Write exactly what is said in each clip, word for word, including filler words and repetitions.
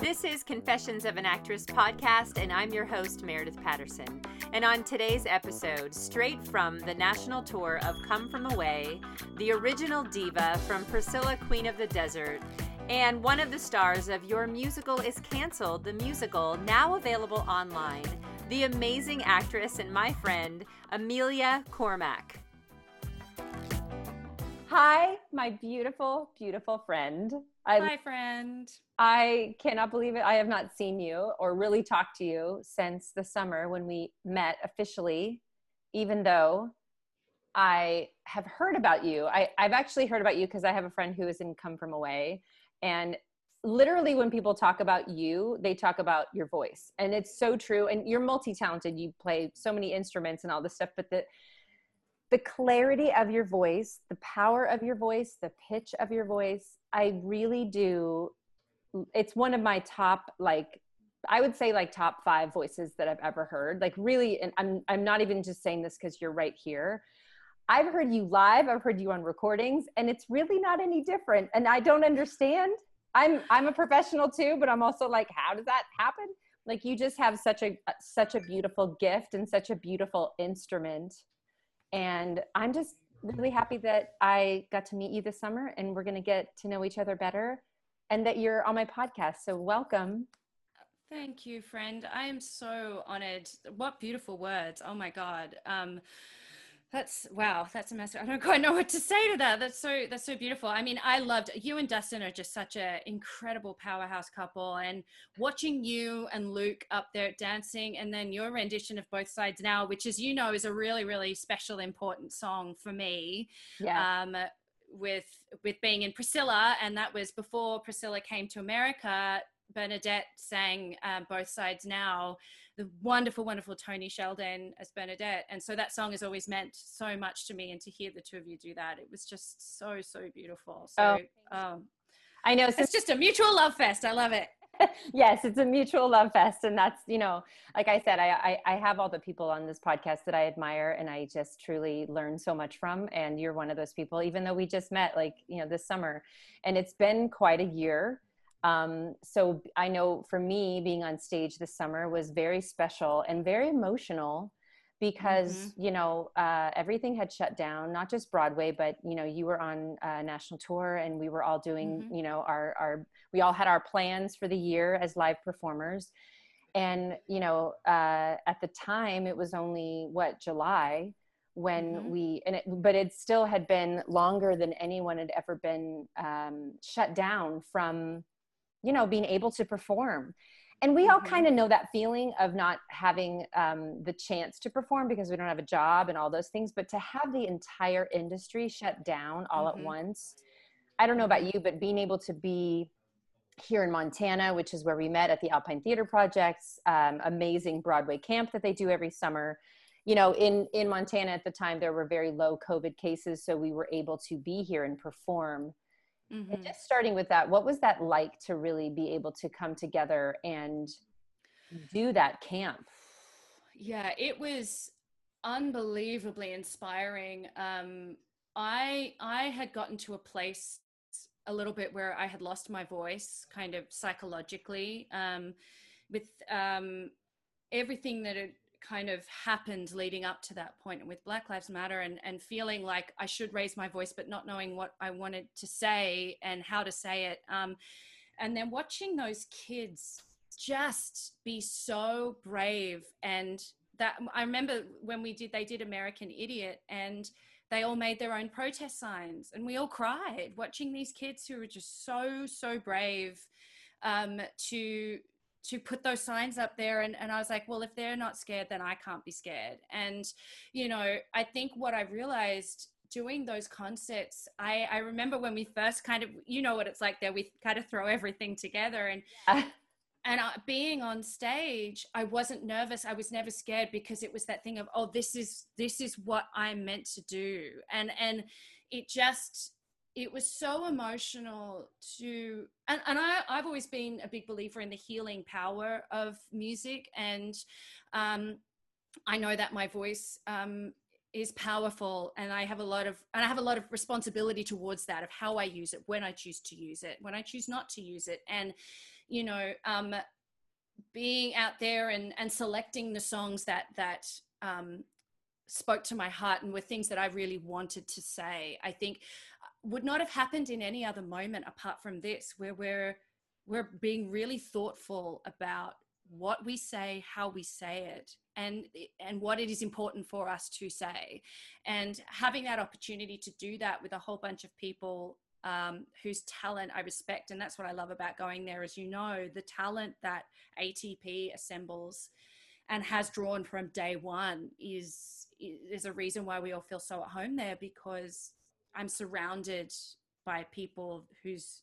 This is Confessions of an Actress podcast, and I'm your host, Meredith Patterson. And on today's episode, straight from the national tour of Come From Away, the original diva from Priscilla, Queen of the Desert, and one of the stars of Your Musical is Canceled, the musical, now available online, the amazing actress and my friend, Amelia Cormack. Hi, my beautiful, beautiful friend. I, Hi, friend. I cannot believe it. I have not seen you or really talked to you since the summer when we met officially, even though I have heard about you. I, I've actually heard about you because I have a friend who is in Come From Away. And literally when people talk about you, they talk about your voice. And it's so true. And you're multi-talented. You play so many instruments and all this stuff, but the the clarity of your voice, the power of your voice, the pitch of your voice, I really do. It's one of my top, like, I would say like top five voices that I've ever heard. Like really, and I'm, I'm not even just saying this because you're right here. I've heard you live, I've heard you on recordings, and it's really not any different. And I don't understand. I'm, I'm a professional too, but I'm also like, how does that happen? Like you just have such a, such a beautiful gift and such a beautiful instrument. And I'm just really happy that I got to meet you this summer and we're going to get to know each other better and that you're on my podcast. So welcome. Thank you, friend. I am so honored. What beautiful words. Oh my God. Um, that's, wow, that's a mess. I don't quite know what to say to that. That's so, that's so beautiful. I mean, I loved, you and Dustin are just such an incredible powerhouse couple, and watching you and Luke up there dancing, and then your rendition of Both Sides Now, which, as you know, is a really, really special, important song for me. Yeah. Um, with, with being in Priscilla, and that was before Priscilla came to America. Bernadette sang um, Both Sides Now, the wonderful, wonderful Tony Sheldon as Bernadette. And so that song has always meant so much to me, and to hear the two of you do that, it was just so, so beautiful. So oh, um, I know. So- it's just a mutual love fest. I love it. Yes, it's a mutual love fest. And that's, you know, like I said, I, I, I have all the people on this podcast that I admire and I just truly learn so much from. And you're one of those people, even though we just met like, you know, this summer, and it's been quite a year. Um, so I know for me, being on stage this summer was very special and very emotional because, mm-hmm. you know, uh, everything had shut down, not just Broadway, but, you know, you were on a national tour and we were all doing, mm-hmm. you know, our, our, we all had our plans for the year as live performers. And, you know, uh, at the time it was only what, July when mm-hmm. we, and it, but it still had been longer than anyone had ever been um, shut down from, you know, being able to perform. And we all mm-hmm. kind of know that feeling of not having um, the chance to perform because we don't have a job and all those things, but to have the entire industry shut down all mm-hmm. at once. I don't know about you, but being able to be here in Montana, which is where we met at the Alpine Theater Project's um, amazing Broadway camp that they do every summer. You know, in, in Montana at the time, there were very low COVID cases. So we were able to be here and perform. Mm-hmm. And just starting with that, what was that like to really be able to come together and do that camp? Yeah, it was unbelievably inspiring. Um, I I had gotten to a place a little bit where I had lost my voice, kind of psychologically, um, with um, everything that had kind of happened leading up to that point with Black Lives Matter, and, and feeling like I should raise my voice, but not knowing what I wanted to say and how to say it. Um, and then watching those kids just be so brave. And that, I remember when we did, they did American Idiot, and they all made their own protest signs, and we all cried watching these kids who were just so, so brave um, to, to put those signs up there. And, and I was like, well, if they're not scared, then I can't be scared. And, you know, I think what I realized doing those concerts, I, I remember when we first kind of, you know what it's like there, we kind of throw everything together, and, and uh, being on stage, I wasn't nervous. I was never scared, because it was that thing of, oh, this is, this is what I'm meant to do. And, and it just, it was so emotional to, and, and I, I've always been a big believer in the healing power of music. And um, I know that my voice um, is powerful, and I have a lot of, and I have a lot of responsibility towards that, of how I use it, when I choose to use it, when I choose not to use it. And, you know, um, being out there and, and selecting the songs that, that, um, spoke to my heart and were things that I really wanted to say, I think would not have happened in any other moment apart from this, where we're, we're being really thoughtful about what we say, how we say it, and and what it is important for us to say, and having that opportunity to do that with a whole bunch of people um, whose talent I respect. And that's what I love about going there, as you know, the talent that A T P assembles and has drawn from day one is is a reason why we all feel so at home there, because I'm surrounded by people whose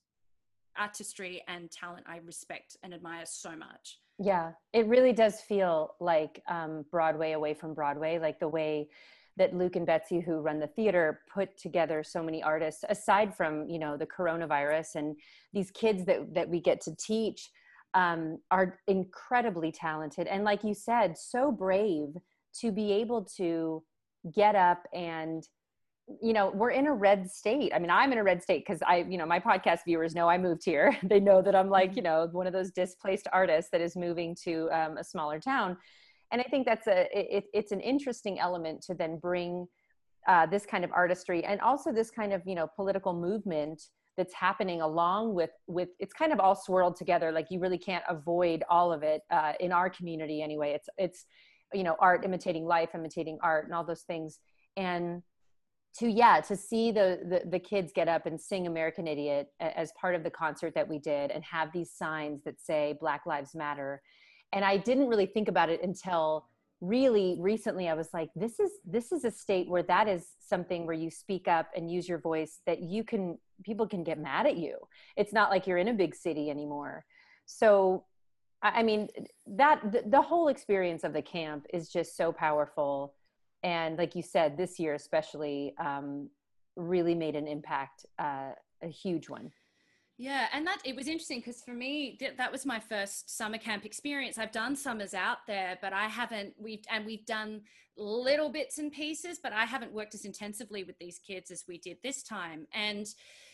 artistry and talent I respect and admire so much. Yeah, it really does feel like um, Broadway away from Broadway, like the way that Luke and Betsy, who run the theater, put together so many artists, aside from, you know, the coronavirus, and these kids that, that we get to teach um, are incredibly talented. And like you said, so brave to be able to get up and, you know, we're in a red state. I mean, I'm in a red state because I, you know, my podcast viewers know I moved here. They know that I'm like, you know, one of those displaced artists that is moving to um, a smaller town. And I think that's a, it, it's an interesting element to then bring uh, this kind of artistry and also this kind of, you know, political movement that's happening along with, with, it's kind of all swirled together. Like you really can't avoid all of it uh, in our community anyway. It's, it's, you know, art imitating life, imitating art and all those things. And to, yeah, to see the, the, the kids get up and sing American Idiot as part of the concert that we did and have these signs that say Black Lives Matter. And I didn't really think about it until really recently. I was like, this is, this is a state where that is something where you speak up and use your voice that you can, people can get mad at you. It's not like you're in a big city anymore. So, I mean, that the, the whole experience of the camp is just so powerful. And like you said, this year especially um, really made an impact, uh, a huge one. Yeah, and that it was interesting because for me, th- that was my first summer camp experience. I've done summers out there, but I haven't, we've, and we've done little bits and pieces, but I haven't worked as intensively with these kids as we did this time. And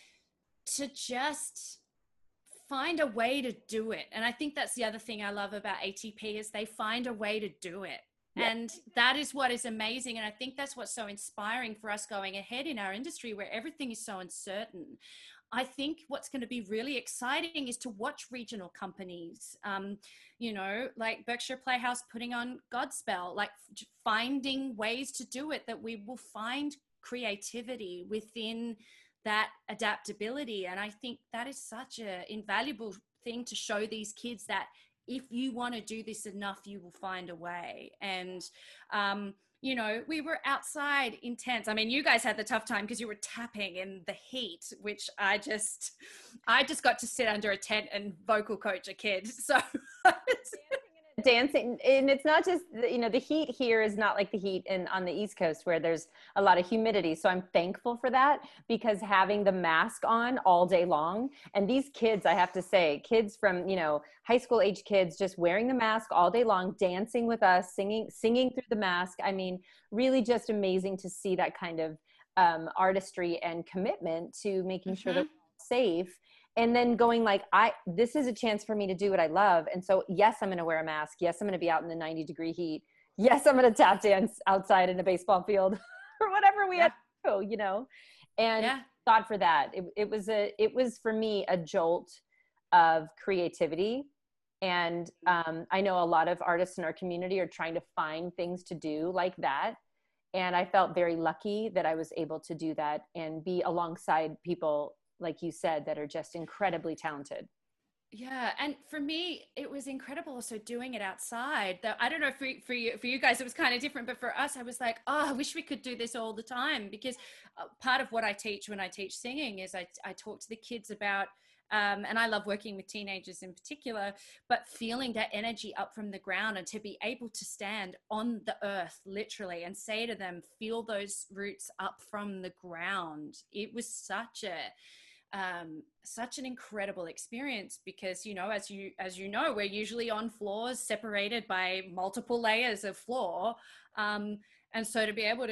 to just find a way to do it. And I think that's the other thing I love about A T P is they find a way to do it. Yeah. And that is what is amazing. And I think that's what's so inspiring for us going ahead in our industry where everything is so uncertain. I think what's going to be really exciting is to watch regional companies, um, you know, like Berkshire Playhouse putting on Godspell, like finding ways to do it, that we will find creativity within that adaptability. And I think that is such an invaluable thing to show these kids that if you want to do this enough, you will find a way. And, um, you know, we were outside intense. I mean, you guys had the tough time because you were tapping in the heat, which I just, I just got to sit under a tent and vocal coach a kid. So dancing, and it's not just, you know, the heat here is not like the heat in on the East Coast where there's a lot of humidity. So I'm thankful for that, because having the mask on all day long, and these kids, I have to say, kids from, you know, high school age kids just wearing the mask all day long, dancing with us, singing, singing through the mask. I mean, really just amazing to see that kind of um, artistry and commitment to making mm-hmm. sure that we're safe. And then going like, I, this is a chance for me to do what I love. And so, yes, I'm going to wear a mask. Yes, I'm going to be out in the ninety degree heat. Yes, I'm going to tap dance outside in a baseball field or whatever we yeah. had to do, you know, and yeah. God for that. It, it was a, it was for me a jolt of creativity. And um, I know a lot of artists in our community are trying to find things to do like that. And I felt very lucky that I was able to do that and be alongside people, like you said, that are just incredibly talented. Yeah. And for me, it was incredible also doing it outside. Though I don't know, for, for you, for you guys, it was kind of different, but for us, I was like, oh, I wish we could do this all the time, because uh, part of what I teach when I teach singing is I, I talk to the kids about, um, and I love working with teenagers in particular, but feeling that energy up from the ground and to be able to stand on the earth, literally, and say to them, feel those roots up from the ground. It was such a, um such an incredible experience, because, you know, as you as you know, we're usually on floors separated by multiple layers of floor, um and so to be able to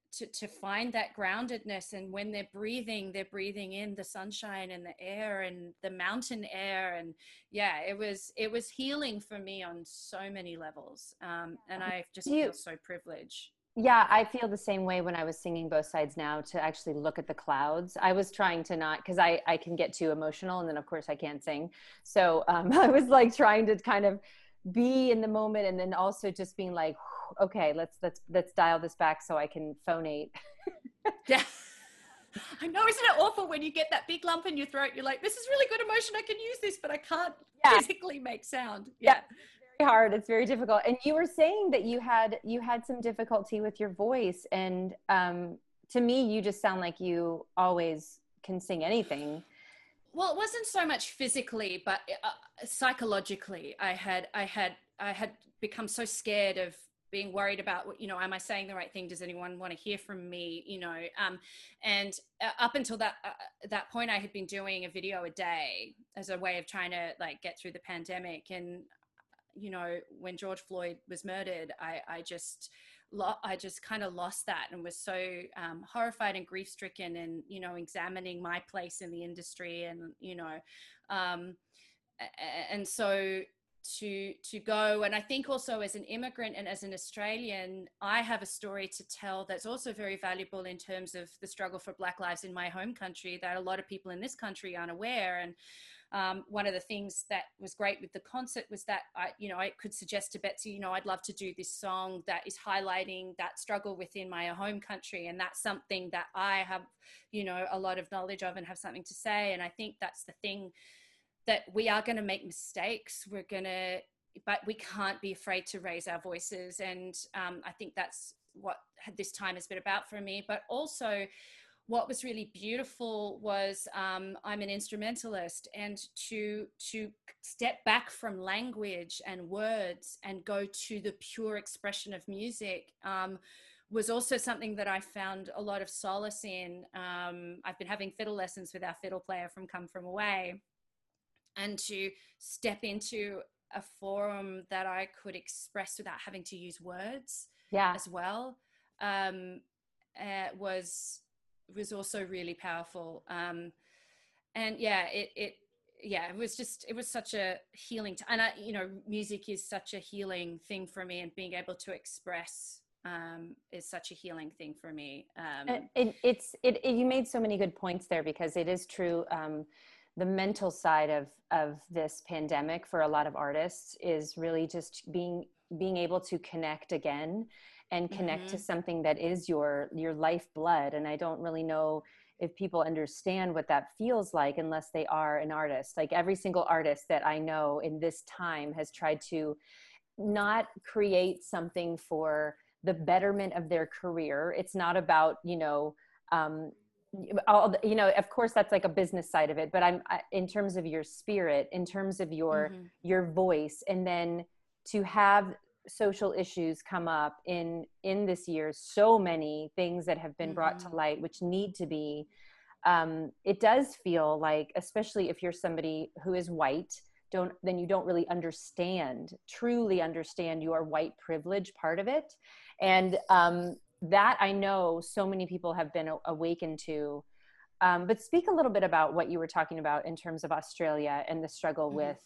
to, to find that groundedness. And when they're breathing, they're breathing in the sunshine and the air and the mountain air. And yeah, it was, it was healing for me on so many levels. Um, and I just you, feel so privileged. Yeah, I feel the same way when I was singing Both Sides Now, to actually look at the clouds. I was trying to not, because I, I can get too emotional, and then of course I can't sing. So um, I was like trying to kind of be in the moment, and then also just being like, okay, let's let's let's dial this back so I can phonate. Yeah. I know, isn't it awful when you get that big lump in your throat? You're like, this is really good emotion, I can use this, but I can't yeah. physically make sound. Yeah. yeah. Hard. It's very difficult. And you were saying that you had you had some difficulty with your voice, and um to me you just sound like you always can sing anything. Well, it wasn't so much physically, but uh, psychologically. I had I had I had become so scared of being worried about, you know, am I saying the right thing? Does anyone want to hear from me? You know, um, and uh, up until that uh, that point, I had been doing a video a day as a way of trying to like get through the pandemic. And you know, when George Floyd was murdered, I, I just, lo- I just kind of lost that, and was so um, horrified and grief stricken, and, you know, examining my place in the industry, and, you know, um, and so to, to go. And I think also as an immigrant and as an Australian, I have a story to tell that's also very valuable in terms of the struggle for Black lives in my home country that a lot of people in this country aren't aware. And Um, one of the things that was great with the concert was that I, you know, I could suggest to Betsy, you know, I'd love to do this song that is highlighting that struggle within my home country. And that's something that I have, you know, a lot of knowledge of and have something to say. And I think that's the thing, that we are going to make mistakes. We're going to, but we can't be afraid to raise our voices. And um, I think that's what this time has been about for me. But also, what was really beautiful was um, I'm an instrumentalist, and to to step back from language and words and go to the pure expression of music um, was also something that I found a lot of solace in. Um, I've been having fiddle lessons with our fiddle player from Come From Away, and to step into a forum that I could express without having to use words yeah. as well um, uh, was was also really powerful. Um, and yeah, it, it, yeah, it was just, it was such a healing, t- and I, you know, music is such a healing thing for me, and being able to express um, is such a healing thing for me. Um, it, it's, it, it, you made so many good points there, because it is true. Um, the mental side of, of this pandemic for a lot of artists is really just being, being able to connect again and connect mm-hmm. to something that is your, your lifeblood. And I don't really know if people understand what that feels like unless they are an artist. Like every single artist that I know in this time has tried to not create something for the betterment of their career. It's not about, you know, um, all, you know, of course that's like a business side of it, but I'm I, in terms of your spirit, in terms of your, mm-hmm. your voice, and then to have social issues come up in in this year, so many things that have been mm-hmm. brought to light which need to be um it does feel like, especially if you're somebody who is white, don't then you don't really understand truly understand your white privilege part of it. And um that I know so many people have been awakened to. Um but speak a little bit about what you were talking about in terms of Australia and the struggle mm-hmm. with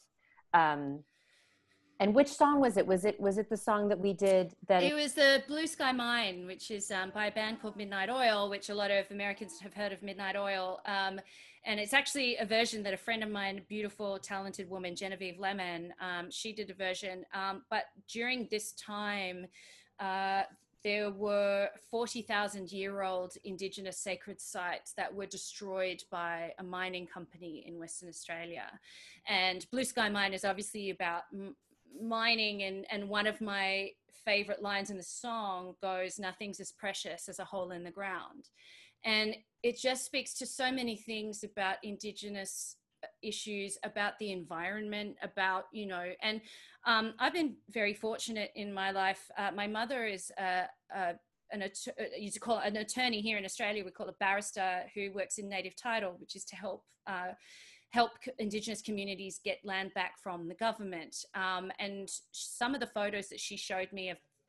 um and which song was it? Was it was it the song that we did? That it was the Blue Sky Mine, which is um, by a band called Midnight Oil, which a lot of Americans have heard of Midnight Oil. Um, and it's actually a version that a friend of mine, beautiful, talented woman, Genevieve Lemon, um, she did a version. Um, but during this time, uh, there were forty thousand year old Indigenous sacred sites that were destroyed by a mining company in Western Australia. And Blue Sky Mine is obviously about m- mining, and and one of my favorite lines in the song goes, "Nothing's as precious as a hole in the ground." And it just speaks to so many things about Indigenous issues, about the environment, about, you know, and um, I've been very fortunate in my life. Uh, my mother is a, a an you call it an attorney here in Australia. We call it a barrister, who works in native title, which is to help uh, help Indigenous communities get land back from the government. Um, and some of the photos that she showed me of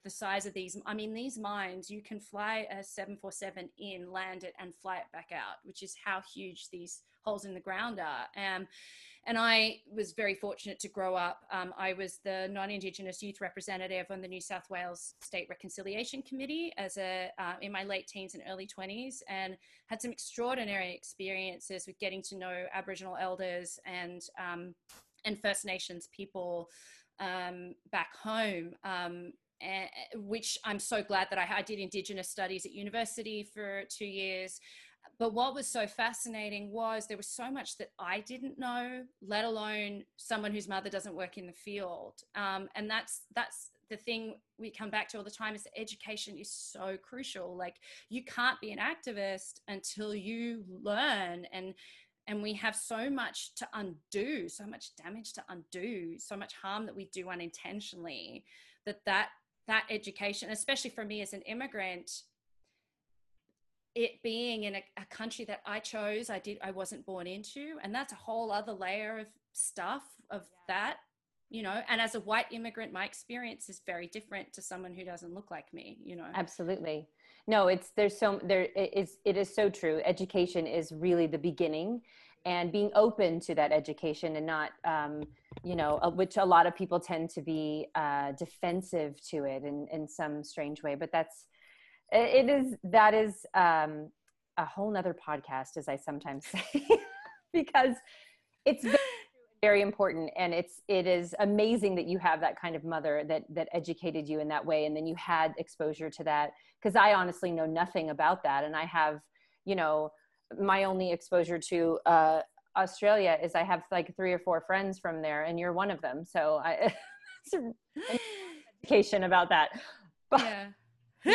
the size of these. I mean, these mines, you can fly a seven forty-seven in, land it, and fly it back out, which is how huge these holes in the ground are. Um, and I was very fortunate to grow up. Um, I was the non-Indigenous youth representative on the New South Wales State Reconciliation Committee as a uh, in my late teens and early twenties, and had some extraordinary experiences with getting to know Aboriginal elders and um, and First Nations people um, back home. Um, and, which I'm so glad that I, I did Indigenous studies at university for two years. But what was so fascinating was there was so much that I didn't know, let alone someone whose mother doesn't work in the field. Um, and that's that's the thing we come back to all the time, is that education is so crucial. Like, you can't be an activist until you learn, and and we have so much to undo, so much damage to undo, so much harm that we do unintentionally, that that that education, especially for me as an immigrant, it being in a, a country that I chose, I did, I wasn't born into. And that's a whole other layer of stuff of that, you know, and as a white immigrant, my experience is very different to someone who doesn't look like me, you know? Absolutely. No, it's, there's so, there is, it is so true. Education is really the beginning, and being open to that education, and not, um, you know, uh, which a lot of people tend to be uh, defensive to it in, in some strange way, but that's, it is, that is um, a whole nother podcast, as I sometimes say, because it's very, very important. And it's, it is amazing that you have that kind of mother that, that educated you in that way. And then you had exposure to that, because I honestly know nothing about that. And I have, you know, my only exposure to uh, Australia is I have like three or four friends from there, and you're one of them. So I, it's an education about that. But, yeah.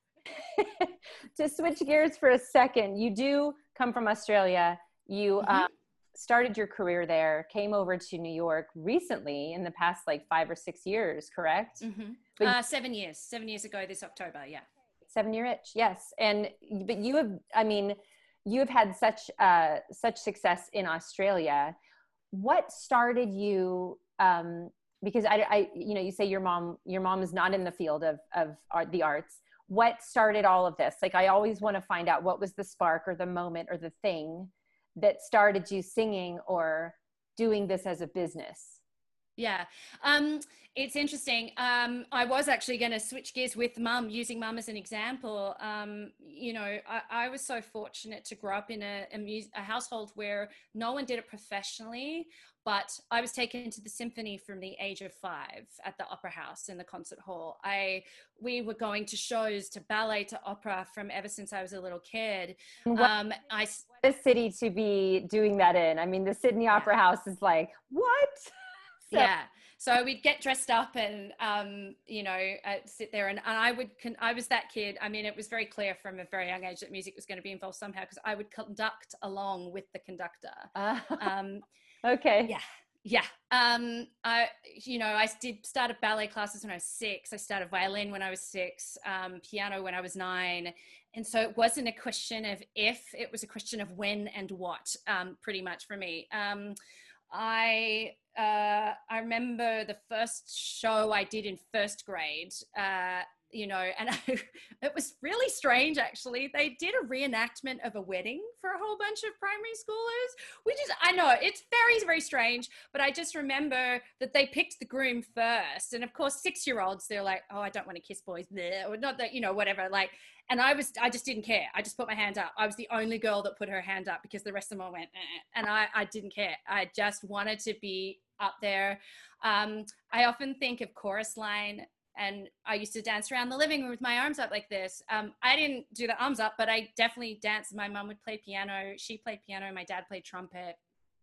to switch gears for a second, you do come from Australia. You mm-hmm. um, started your career there, came over to New York recently in the past like five or six years, correct? Mm-hmm. But uh, seven years, seven years ago this October, yeah. Seven year itch, yes. And, but you have, I mean, you have had such, uh, such success in Australia. What started you, um, because I, I, you know, you say your mom, your mom is not in the field of, of art, the arts. What started all of this? Like, I always want to find out what was the spark or the moment or the thing that started you singing or doing this as a business. Yeah, um, it's interesting. Um, I was actually going to switch gears with mum, using mum as an example. Um, you know, I, I was so fortunate to grow up in a, a, mus- a household where no one did it professionally, but I was taken to the symphony from the age of five at the Opera House in the concert hall. I, we were going to shows, to ballet, to opera from ever since I was a little kid. What, um, I, what a city to be doing that in. I mean, the Sydney yeah. Opera House is like, what? So. Yeah. So we'd get dressed up and, um, you know, uh, sit there and, and I would, con- I was that kid. I mean, it was very clear from a very young age that music was going to be involved somehow, because I would conduct along with the conductor. Uh, um, okay. Yeah. Yeah. Um, I, you know, I did started ballet classes when I was six. I started violin when I was six, um, piano when I was nine. And so it wasn't a question of if, it was a question of when and what, um, pretty much for me. Um, I, uh, I remember the first show I did in first grade, uh, you know, and I, it was really strange, actually. They did a reenactment of a wedding for a whole bunch of primary schoolers, which is, I know, it's very, very strange, but I just remember that they picked the groom first. And of course, six-year-olds, they're like, oh, I don't want to kiss boys, bleh, or not that, you know, whatever, like, and I was, I just didn't care. I just put my hand up. I was the only girl that put her hand up, because the rest of them all went, eh, and I, I didn't care. I just wanted to be up there. Um, I often think of Chorus Line, and I used to dance around the living room with my arms up like this. Um, I didn't do the arms up, but I definitely danced. My mom would play piano. She played piano. My dad played trumpet.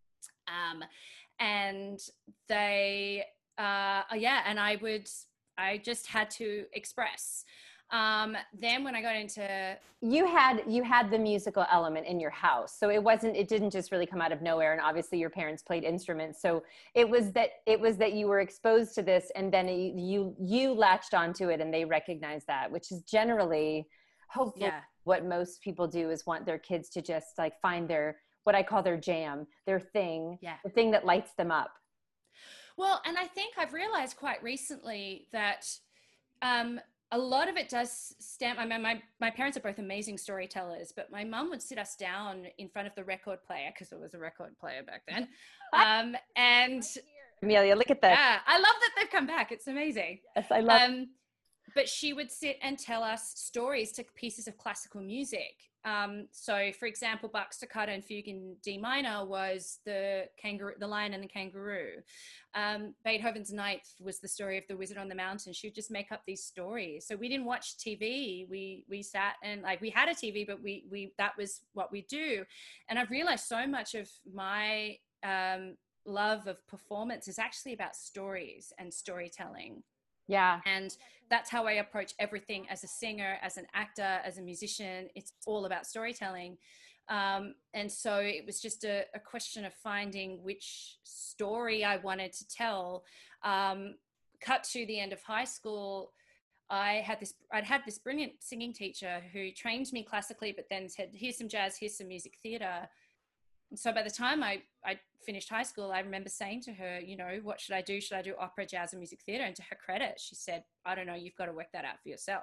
Um, and they, uh, yeah, and I would, I just had to express. Um, then when I got into, you had, you had the musical element in your house. So it wasn't, it didn't just really come out of nowhere. And obviously your parents played instruments. So it was that, it was that you were exposed to this, and then it, you, you latched onto it, and they recognized that, which is generally hopefully yeah. what most people do, is want their kids to just like find their, what I call their jam, their thing, yeah. the thing that lights them up. Well, and I think I've realized quite recently that, um, a lot of it does stem. I mean, my, my parents are both amazing storytellers, but my mum would sit us down in front of the record player, because it was a record player back then. Um, and Amelia, look at that. Yeah, I love that they've come back. It's amazing. Yes, I love um, But she would sit and tell us stories to pieces of classical music. Um, so, for example, Bach's Toccata and Fugue in D minor was the kangaroo, the Lion and the Kangaroo. Um, Beethoven's Ninth was the story of the Wizard on the Mountain. She would just make up these stories. So we didn't watch T V. We we sat and like we had a T V, but we we that was what we do. And I've realized so much of my um, love of performance is actually about stories and storytelling. Yeah. And that's how I approach everything as a singer, as an actor, as a musician. It's all about storytelling. Um, and so it was just a, a question of finding which story I wanted to tell. Um, cut to the end of high school, I had this, I'd had this brilliant singing teacher who trained me classically, but then said, here's some jazz, here's some music theater. And so by the time I, I finished high school, I remember saying to her, you know, what should I do? Should I do opera, jazz, and music theater? And to her credit, she said, I don't know, you've got to work that out for yourself.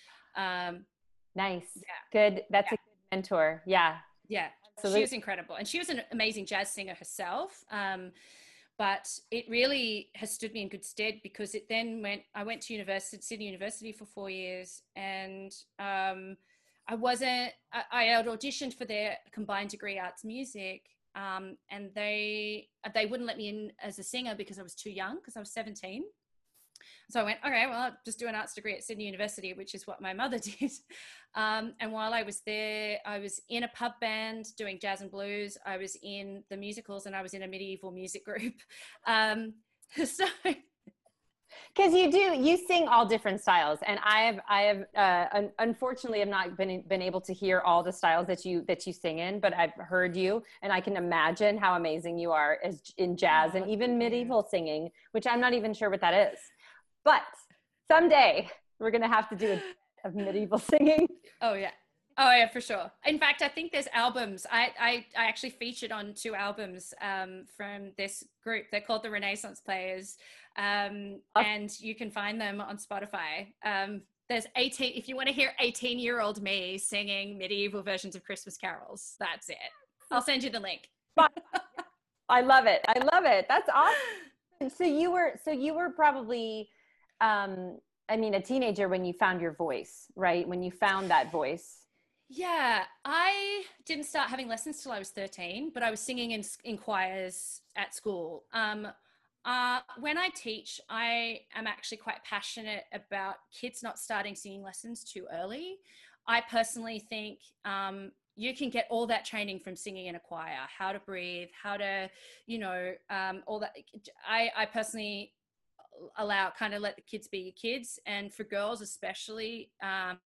Um, nice. Yeah. Good. That's yeah. a good mentor. Yeah. Yeah. Absolutely. She was incredible. And she was an amazing jazz singer herself. Um, but it really has stood me in good stead, because it then went, I went to university, Sydney University for four years. And um, I wasn't, I, I had auditioned for their combined degree arts music, um, and they, they wouldn't let me in as a singer because I was too young, because I was seventeen. So I went, okay, well, I'll just do an arts degree at Sydney University, which is what my mother did. Um, and while I was there, I was in a pub band doing jazz and blues. I was in the musicals, and I was in a medieval music group. Um, so... Because you do, you sing all different styles, and I have, I have, uh, un- unfortunately, have not been been able to hear all the styles that you that you sing in, but I've heard you, and I can imagine how amazing you are as in jazz and even medieval singing, which I'm not even sure what that is. But someday we're gonna have to do a bit of medieval singing. Oh yeah. Oh yeah, for sure. In fact, I think there's albums. I, I, I actually featured on two albums um, from this group. They're called the Renaissance Players. Um, and you can find them on Spotify. Um, there's eighteen, if you want to hear eighteen year old me singing medieval versions of Christmas carols, that's it. I'll send you the link. I love it. I love it. That's awesome. So you were, so you were probably, um, I mean, a teenager when you found your voice, right? When you found that voice. Yeah, I didn't start having lessons till I was thirteen, but I was singing in, in choirs at school. Um, uh, when I teach, I am actually quite passionate about kids not starting singing lessons too early. I personally think um, you can get all that training from singing in a choir, how to breathe, how to, you know, um, all that. I, I personally allow, kind of let the kids be kids. And for girls especially, um,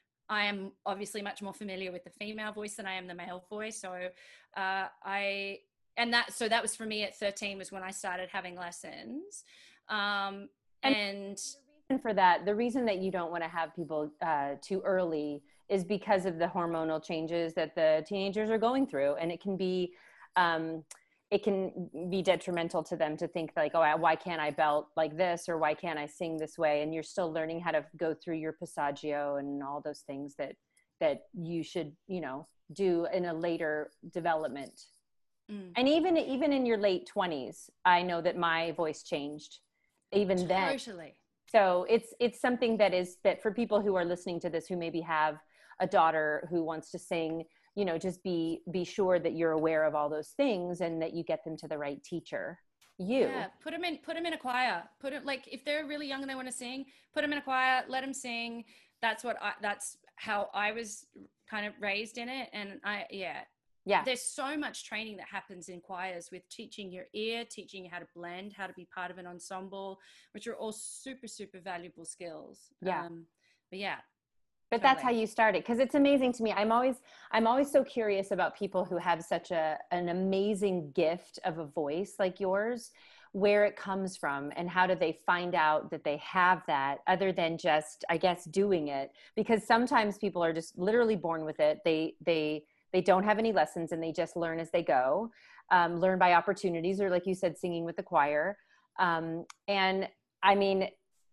I am obviously much more familiar with the female voice than I am the male voice. So uh, I, and that, so that was for me at thirteen was when I started having lessons. Um, and, and the reason for that, the reason that you don't want to have people uh, too early is because of the hormonal changes that the teenagers are going through. And it can be, um, it can be detrimental to them to think like, oh, why can't I belt like this? Or why can't I sing this way? And you're still learning how to go through your passaggio and all those things that, that you should, you know, do in a later development. Mm. And even, even in your late twenties, I know that my voice changed even totally. then. Totally. So it's, it's something that is, that for people who are listening to this, who maybe have a daughter who wants to sing, you know, just be, be sure that you're aware of all those things and that you get them to the right teacher. You yeah, put them in, put them in a choir, put it like, if they're really young and they want to sing, put them in a choir, let them sing. That's what I, that's how I was kind of raised in it. And I, yeah, yeah, there's so much training that happens in choirs with teaching your ear, teaching you how to blend, how to be part of an ensemble, which are all super, super valuable skills. Yeah. Um, but yeah. But totally. That's how you started. Cause it's amazing to me. I'm always, I'm always so curious about people who have such a, an amazing gift of a voice like yours, where it comes from and how do they find out that they have that other than just, I guess, doing it. Because sometimes people are just literally born with it. They, they, they don't have any lessons and they just learn as they go, um, learn by opportunities, or like you said, singing with the choir. Um, and I mean,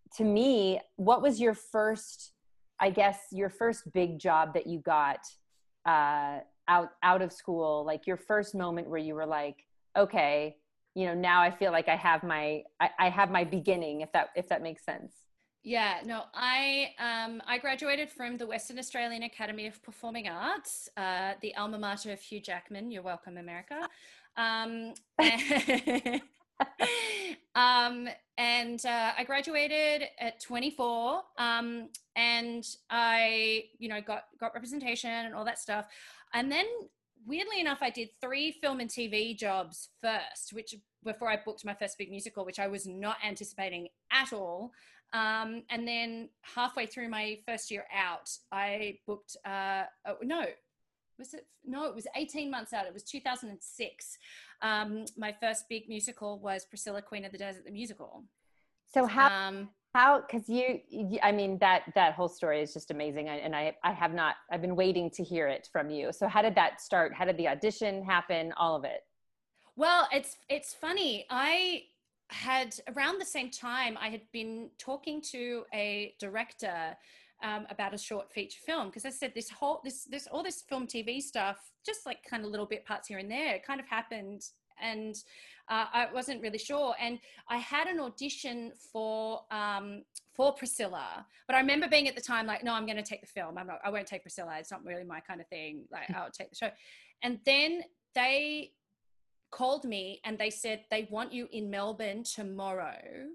to me, what was your first, I guess, your first big job that you got uh, out, out of school? Like your first moment where you were like, okay, you know, now I feel like I have my, I, I have my beginning, if that, if that makes sense. Yeah, no, I um, I graduated from the Western Australian Academy of Performing Arts, uh, the alma mater of Hugh Jackman. You're welcome, America. Um, and, um, and uh, I graduated at twenty-four, um, and I, you know, got got representation and all that stuff. And then, weirdly enough, I did three film and T V jobs first, which before I booked my first big musical, which I was not anticipating at all. Um, and then halfway through my first year out, I booked, uh, oh, no, was it? No, it was eighteen months out. It was two thousand six. Um, my first big musical was Priscilla, Queen of the Desert, the musical. So how, um, how, cause you, you, I mean, that, that whole story is just amazing. And I, I have not, I've been waiting to hear it from you. So how did that start? How did the audition happen? All of it? Well, it's, it's funny. I, had around the same time I had been talking to a director um, about a short feature film, because I said this whole this this all this film T V stuff, just like kind of little bit parts here and there, it kind of happened, and uh, I wasn't really sure. And I had an audition for um, for Priscilla, but I remember being at the time like, no, I'm going to take the film. I'm not. I won't take Priscilla. It's not really my kind of thing. Like, I'll take the show. And then they called me and they said they want you in Melbourne tomorrow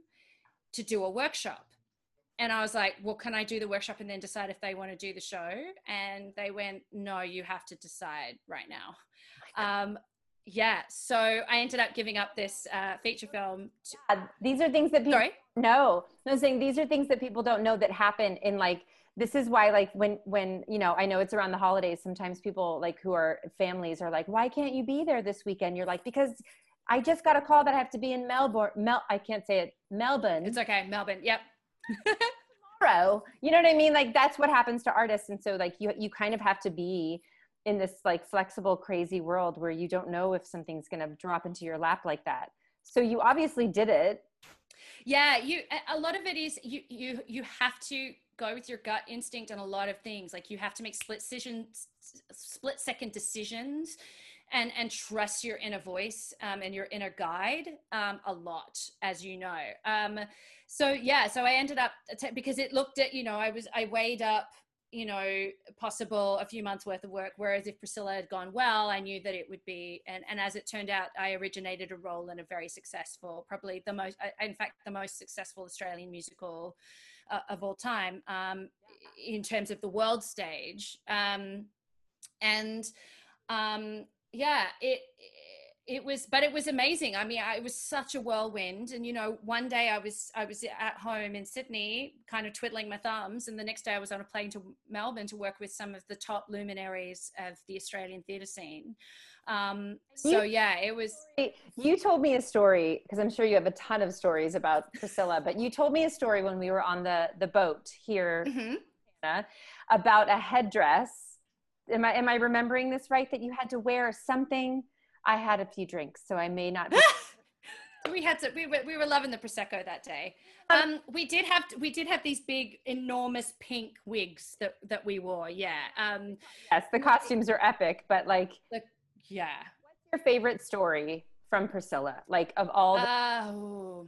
to do a workshop. And I was like, well, can I do the workshop and then decide if they want to do the show? And they went, no, you have to decide right now. Um, yeah. So I ended up giving up this uh, feature film. To- yeah, these are things that people Sorry? know. No, I'm saying these are things that people don't know that happen in like, this is why, like when, when, you know, I know it's around the holidays. Sometimes people like who are families are like, why can't you be there this weekend? You're like, because I just got a call that I have to be in Melbourne. Mel, I can't say it. Melbourne. It's okay. Melbourne. Yep. Tomorrow. You know what I mean? Like that's what happens to artists. And so like you, you kind of have to be in this like flexible, crazy world where you don't know if something's going to drop into your lap like that. So you obviously did it. Yeah. You, a lot of it is you, you, you have to go with your gut instinct on a lot of things. Like you have to make split decisions, split second decisions, and, and trust your inner voice um, and your inner guide um, a lot, as you know. Um, so yeah, so I ended up t- because it looked at, you know, I was, I weighed up, you know, possible a few months worth of work. Whereas if Priscilla had gone well, I knew that it would be, and, and as it turned out, I originated a role in a very successful, probably the most, in fact, the most successful Australian musical Uh, of all time um, in terms of the world stage. Um, and um, yeah, it, it was, but it was amazing. I mean, I, it was such a whirlwind. And, you know, one day I was, I was at home in Sydney, kind of twiddling my thumbs. And the next day I was on a plane to Melbourne to work with some of the top luminaries of the Australian theatre scene. Um, so you, yeah, it was. You told me a story, because I'm sure you have a ton of stories about Priscilla, but you told me a story when we were on the, the boat here mm-hmm. about a headdress. Am I, am I remembering this right? That you had to wear something. I had a few drinks, so I may not be. we had to, we were, we were loving the Prosecco that day. Um, we did have, we did have these big, enormous pink wigs that, that we wore. Yeah. Um, yes. The costumes are epic, but like, the, yeah. What's your favorite story from Priscilla? Like of all the- Oh.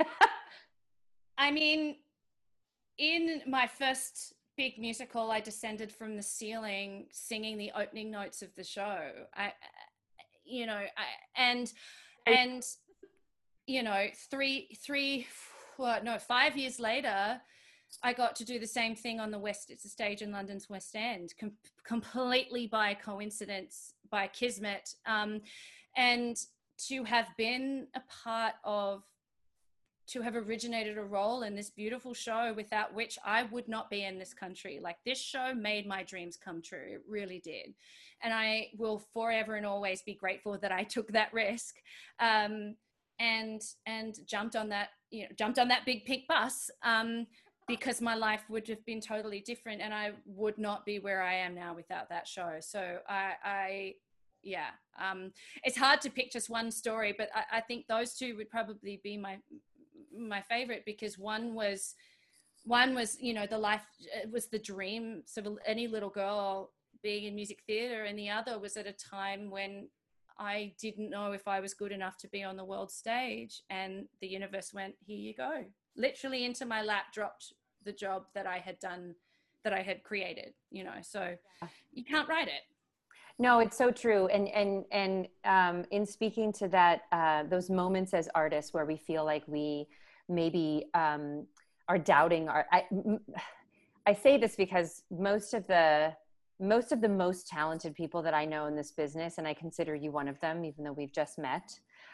I mean, in my first big musical, I descended from the ceiling singing the opening notes of the show. I, you know, I, and, and, you know, three, three, what, no, five years later, I got to do the same thing on the West, it's a stage in London's West End, com- completely by coincidence, by kismet. Um, and to have been a part of, to have originated a role in this beautiful show without which I would not be in this country. Like this show made my dreams come true. It really did. And I will forever and always be grateful that I took that risk. Um, and, and jumped on that, you know, jumped on that big pink bus. Um, because my life would have been totally different and I would not be where I am now without that show. So I, I yeah, um, it's hard to pick just one story, but I, I think those two would probably be my, my favorite because one was, one was, you know, the life, it was the dream. So any little girl being in music theater, and the other was at a time when I didn't know if I was good enough to be on the world stage, and the universe went, here you go. Literally into my lap dropped the job that I had done, that I had created, you know, so you can't write it. No, it's so true. And, and, and um, in speaking to that, uh, those moments as artists where we feel like we maybe um, are doubting our, I, I say this because most of the, most of the most talented people that I know in this business, and I consider you one of them, even though we've just met,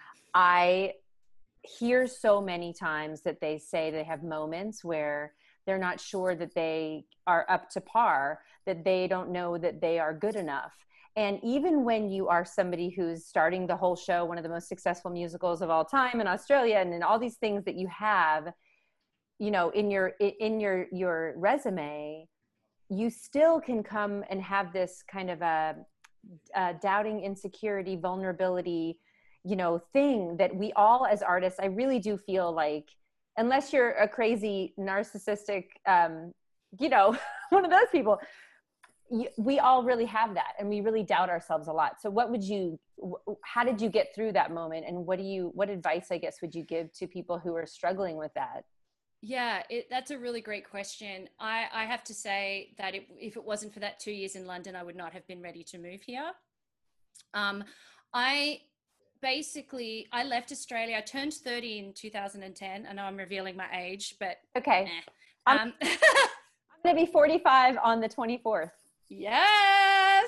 I hear so many times that they say they have moments where they're not sure that they are up to par, that they don't know that they are good enough. And even when you are somebody who's starting the whole show, one of the most successful musicals of all time in Australia, and in all these things that you have, you know, in your, in your, your resume, you still can come and have this kind of a, a doubting, insecurity, vulnerability, you know, thing that we all as artists, I really do feel like, unless you're a crazy narcissistic, um, you know, one of those people, you, we all really have that, and we really doubt ourselves a lot. So what would you, how did you get through that moment? And what do you, what advice, I guess, would you give to people who are struggling with that? Yeah, it, that's a really great question. I, I have to say that it, if it wasn't for that two years in London, I would not have been ready to move here. Um, I basically, I left Australia. I turned thirty in two thousand ten. I know I'm revealing my age, but okay. Eh. Um, I'm, I'm going to be forty-five on the twenty-fourth. Yes.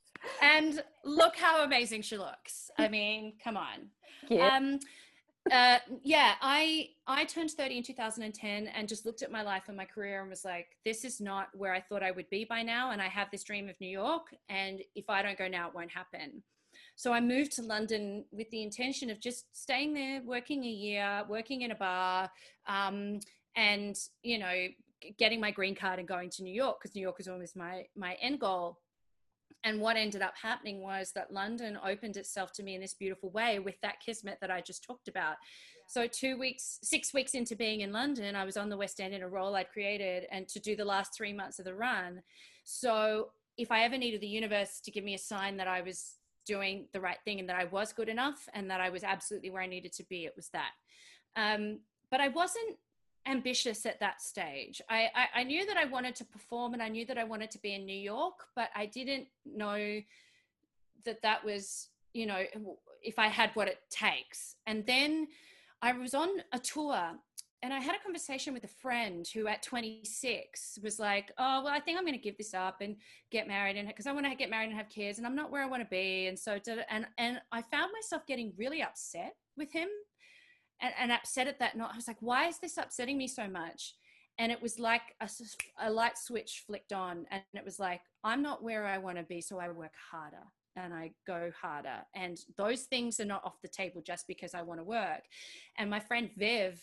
And look how amazing she looks. I mean, come on. Yeah. Um, uh, yeah, I, I turned thirty in two thousand ten and just looked at my life and my career and was like, this is not where I thought I would be by now. And I have this dream of New York. And if I don't go now, it won't happen. So I moved to London with the intention of just staying there, working a year, working in a bar, um, and, you know, getting my green card and going to New York, because New York was always my, my end goal. And what ended up happening was that London opened itself to me in this beautiful way with that kismet that I just talked about. So two weeks, six weeks into being in London, I was on the West End in a role I'd created, and to do the last three months of the run. So if I ever needed the universe to give me a sign that I was doing the right thing and that I was good enough and that I was absolutely where I needed to be, it was that. Um, but I wasn't ambitious at that stage. I, I, I knew that I wanted to perform, and I knew that I wanted to be in New York, but I didn't know that that was, you know, if I had what it takes. And then I was on a tour, and I had a conversation with a friend who at twenty-six was like, oh, well, I think I'm going to give this up and get married, and because I want to get married and have kids, and I'm not where I want to be. And so, and, and I found myself getting really upset with him. And, and upset at that night. I was like, why is this upsetting me so much? And it was like a, a light switch flicked on, and it was like, I'm not where I want to be, so I work harder and I go harder. And those things are not off the table just because I want to work. And my friend Viv,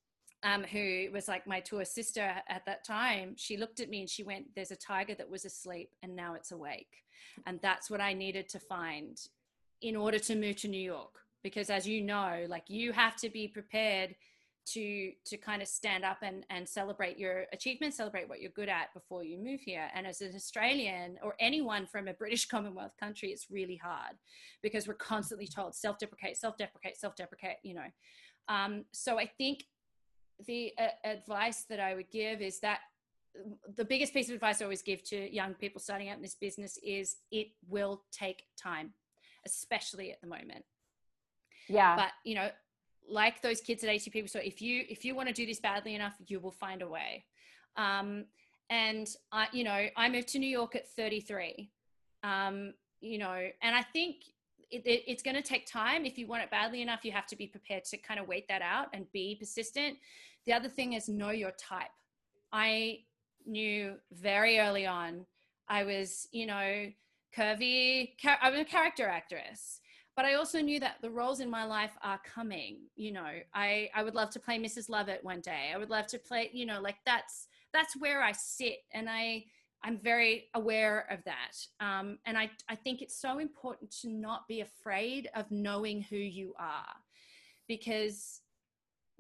um, who was like my tour sister at that time, she looked at me and she went, there's a tiger that was asleep and now it's awake. And that's what I needed to find in order to move to New York. Because as you know, like, you have to be prepared to to kind of stand up and, and celebrate your achievements, celebrate what you're good at before you move here. And as an Australian or anyone from a British Commonwealth country, it's really hard because we're constantly told self-deprecate, self-deprecate, self-deprecate, you know. Um, so I think the uh, advice that I would give is that the biggest piece of advice I always give to young people starting out in this business is it will take time, especially at the moment. Yeah. But, you know, like those kids at A T P, so if you, if you want to do this badly enough, you will find a way. Um, and I, you know, I moved to New York at thirty-three, um, you know, and I think it, it, it's going to take time. If you want it badly enough, you have to be prepared to kind of wait that out and be persistent. The other thing is know your type. I knew very early on, I was, you know, curvy, I was a character actress. But I also knew that the roles in my life are coming. You know, I, I would love to play Missus Lovett one day. I would love to play, you know, like that's, that's where I sit. And I, I'm very aware of that. Um, and I, I think it's so important to not be afraid of knowing who you are, because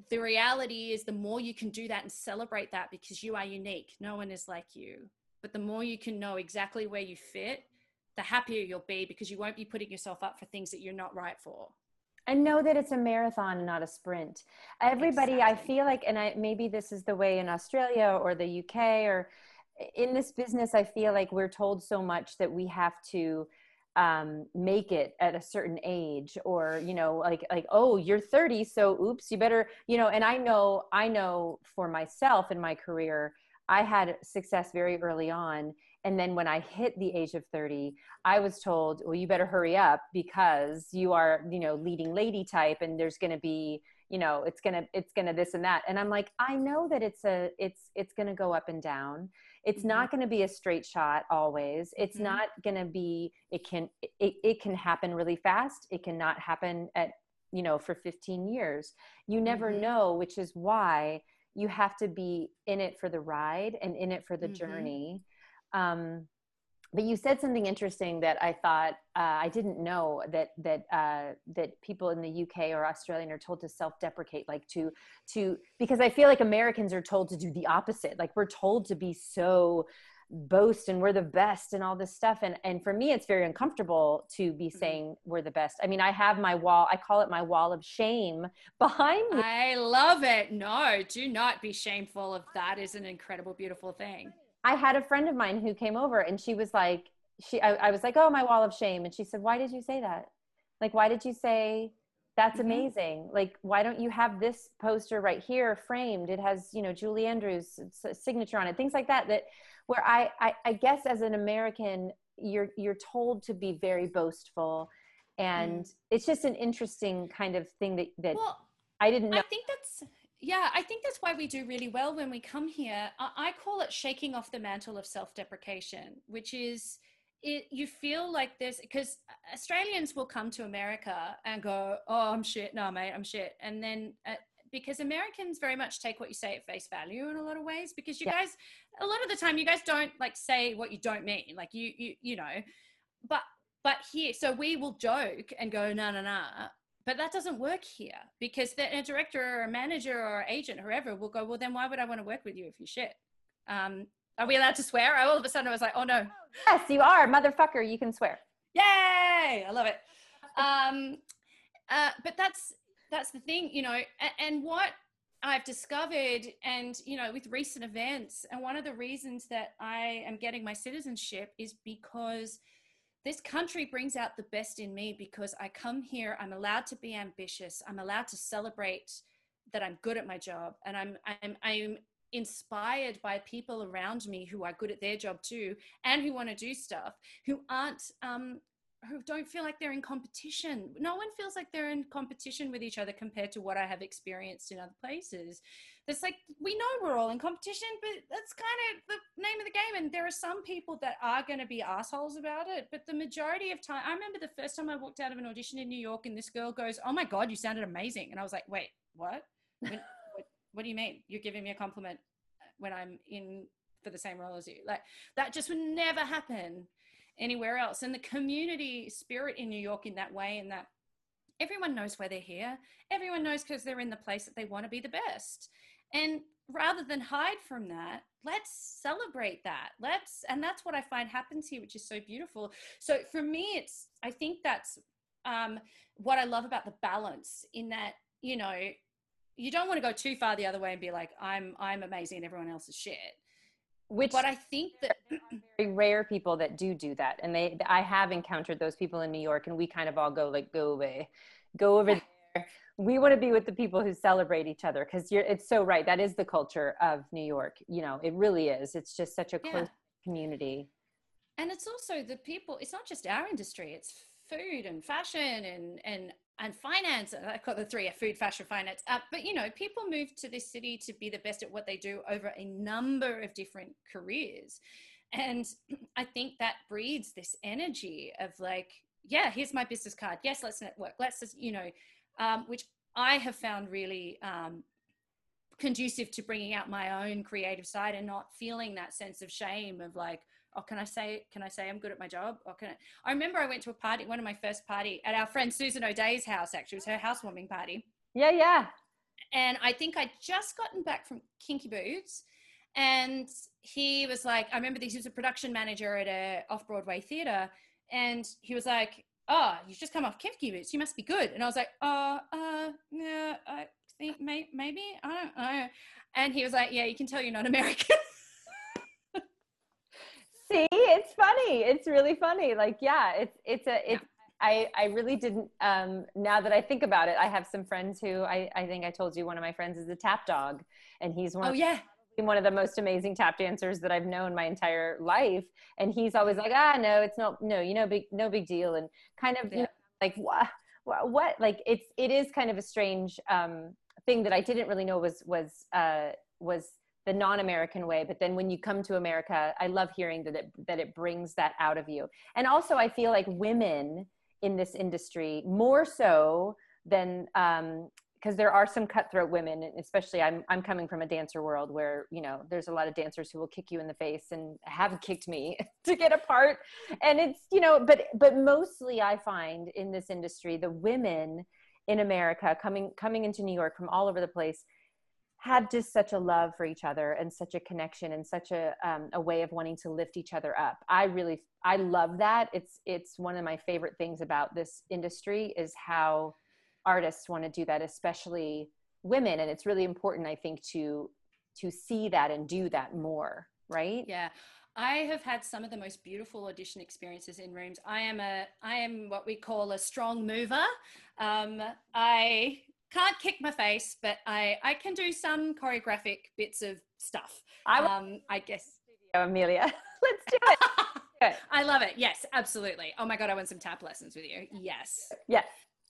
the reality is the more you can do that and celebrate that, because you are unique. No one is like you. But the more you can know exactly where you fit, the happier you'll be, because you won't be putting yourself up for things that you're not right for. And know that it's a marathon and not a sprint. Everybody, exactly. I feel like, and I, maybe this is the way in Australia or the U K or in this business, I feel like we're told so much that we have to um, make it at a certain age, or, you know, like, like, oh, you're thirty. So oops, you better, you know, and I know, I know for myself in my career, I had success very early on. And then when I hit the age of thirty, I was told, well, you better hurry up because you are, you know, leading lady type, and there's going to be, you know, it's going to, it's going to this and that. And I'm like, I know that it's a, it's, it's going to go up and down. It's mm-hmm. not going to be a straight shot always. It's mm-hmm. not going to be, it can, it, it can happen really fast. It cannot happen at, you know, for fifteen years. You never mm-hmm. know, which is why you have to be in it for the ride and in it for the mm-hmm. journey. Um, but you said something interesting that I thought, uh, I didn't know that, that, uh, that people in the U K or Australian are told to self-deprecate, like to, to, because I feel like Americans are told to do the opposite. Like we're told to be so boast and we're the best and all this stuff. And, and for me, it's very uncomfortable to be saying we're the best. I mean, I have my wall, I call it my wall of shame behind me. I love it. No, do not be shameful of that. Is an incredible, beautiful thing. I had a friend of mine who came over and she was like, she, I, I was like, oh, my wall of shame. And she said, why did you say that? Like, why did you say that's mm-hmm. amazing? Like, why don't you have this poster right here framed? It has, you know, Julie Andrews' signature on it, things like that, that where I, I, I guess as an American, you're, you're told to be very boastful. And mm. it's just an interesting kind of thing that, that well, I didn't know. I think that's, Yeah, I think that's why we do really well when we come here. I, I call it shaking off the mantle of self-deprecation, which is it. You feel like this, because Australians will come to America and go, oh, I'm shit. No, mate, I'm shit. And then uh, because Americans very much take what you say at face value in a lot of ways, because you yeah. guys, a lot of the time, you guys don't like say what you don't mean. Like you, you, you know, but, but here, so we will joke and go, no, no, no. But that doesn't work here, because the, a director or a manager or agent, whoever, will go, well, then why would I want to work with you if you shit? Um, are we allowed to swear? All of a sudden I was like, oh no. Yes, you are. Motherfucker, you can swear. Yay! I love it. Um, uh, but that's, that's the thing, you know, and, and what I've discovered, and, you know, with recent events, and one of the reasons that I am getting my citizenship is because this country brings out the best in me, because I come here, I'm allowed to be ambitious. I'm allowed to celebrate that I'm good at my job. And I'm, I'm, I'm inspired by people around me who are good at their job too, and who want to do stuff, who aren't, um, who don't feel like they're in competition. No one feels like they're in competition with each other compared to what I have experienced in other places. It's like, we know we're all in competition, but that's kind of the name of the game. And there are some people that are going to be assholes about it. But the majority of time, I remember the first time I walked out of an audition in New York and this girl goes, oh my God, you sounded amazing. And I was like, wait, what? When, what, what do you mean? You're giving me a compliment when I'm in for the same role as you? Like, that just would never happen anywhere else. And the community spirit in New York in that way, and that everyone knows why they're here. Everyone knows because they're in the place that they want to be the best. And rather than hide from that, let's celebrate that. Let's, and that's what I find happens here, which is so beautiful. So for me, it's, I think that's um, what I love about the balance, in that, you know, you don't want to go too far the other way and be like, I'm, I'm amazing and everyone else is shit. Which, but I think that very rare people that do do that. And they, I have encountered those people in New York, and we kind of all go like, go away, go over there. We want to be with the people who celebrate each other, because you're, it's so right. That is the culture of New York. You know, it really is. It's just such a close yeah. community. And it's also the people, it's not just our industry, it's food and fashion and, and, and finance. I call the three, food, fashion, finance. Uh, but, you know, people move to this city to be the best at what they do over a number of different careers. And I think that breeds this energy of like, yeah, here's my business card. Yes, let's network. Let's just, you know, um, which I have found really um, conducive to bringing out my own creative side and not feeling that sense of shame of like, oh, can I say, can I say I'm good at my job? Or can I, I remember I went to a party, one of my first party at our friend Susan O'Day's house, actually. It was her housewarming party. Yeah, yeah. and I think I'd just gotten back from Kinky Boots, and he was like, I remember this, he was a production manager at a off-Broadway theater, and he was like, oh, you just come off Kinky Boots, you must be good. And I was like, oh, uh, yeah, I think may- maybe, I don't know. And he was like, yeah, you can tell you're not American. See, it's funny. It's really funny. Like, yeah, it's, it's a, it's, yeah. I, I really didn't, um, now that I think about it, I have some friends who I, I think I told you one of my friends is a tap dog, and he's one oh, of yeah. one of the most amazing tap dancers that I've known my entire life. And he's always like, ah, no, it's not, no, you know, big, no big deal. And kind of, yeah. you know, like, what, what, what, like, it's, it is kind of a strange, um, thing that I didn't really know was, was, uh, was the non-American way. But then when you come to America, I love hearing that it, that it brings that out of you. And also I feel like women in this industry, more so than, um, because there are some cutthroat women, especially I'm I'm coming from a dancer world where, you know, there's a lot of dancers who will kick you in the face and have kicked me to get a part. And it's, you know, but but mostly I find in this industry, the women in America coming coming into New York from all over the place have just such a love for each other and such a connection and such a um, a way of wanting to lift each other up. I really, I love that. It's it's one of my favorite things about this industry is how artists want to do that, especially women. And it's really important, I think, to to see that and do that more, right? Yeah. I have had some of the most beautiful audition experiences in rooms. I am a I am what we call a strong mover. Um, I can't kick my face, but I I can do some choreographic bits of stuff. I, um, I guess. Amelia, let's do it. Good. I love it. Yes, absolutely. Oh my God, I want some tap lessons with you. Yes. Yes.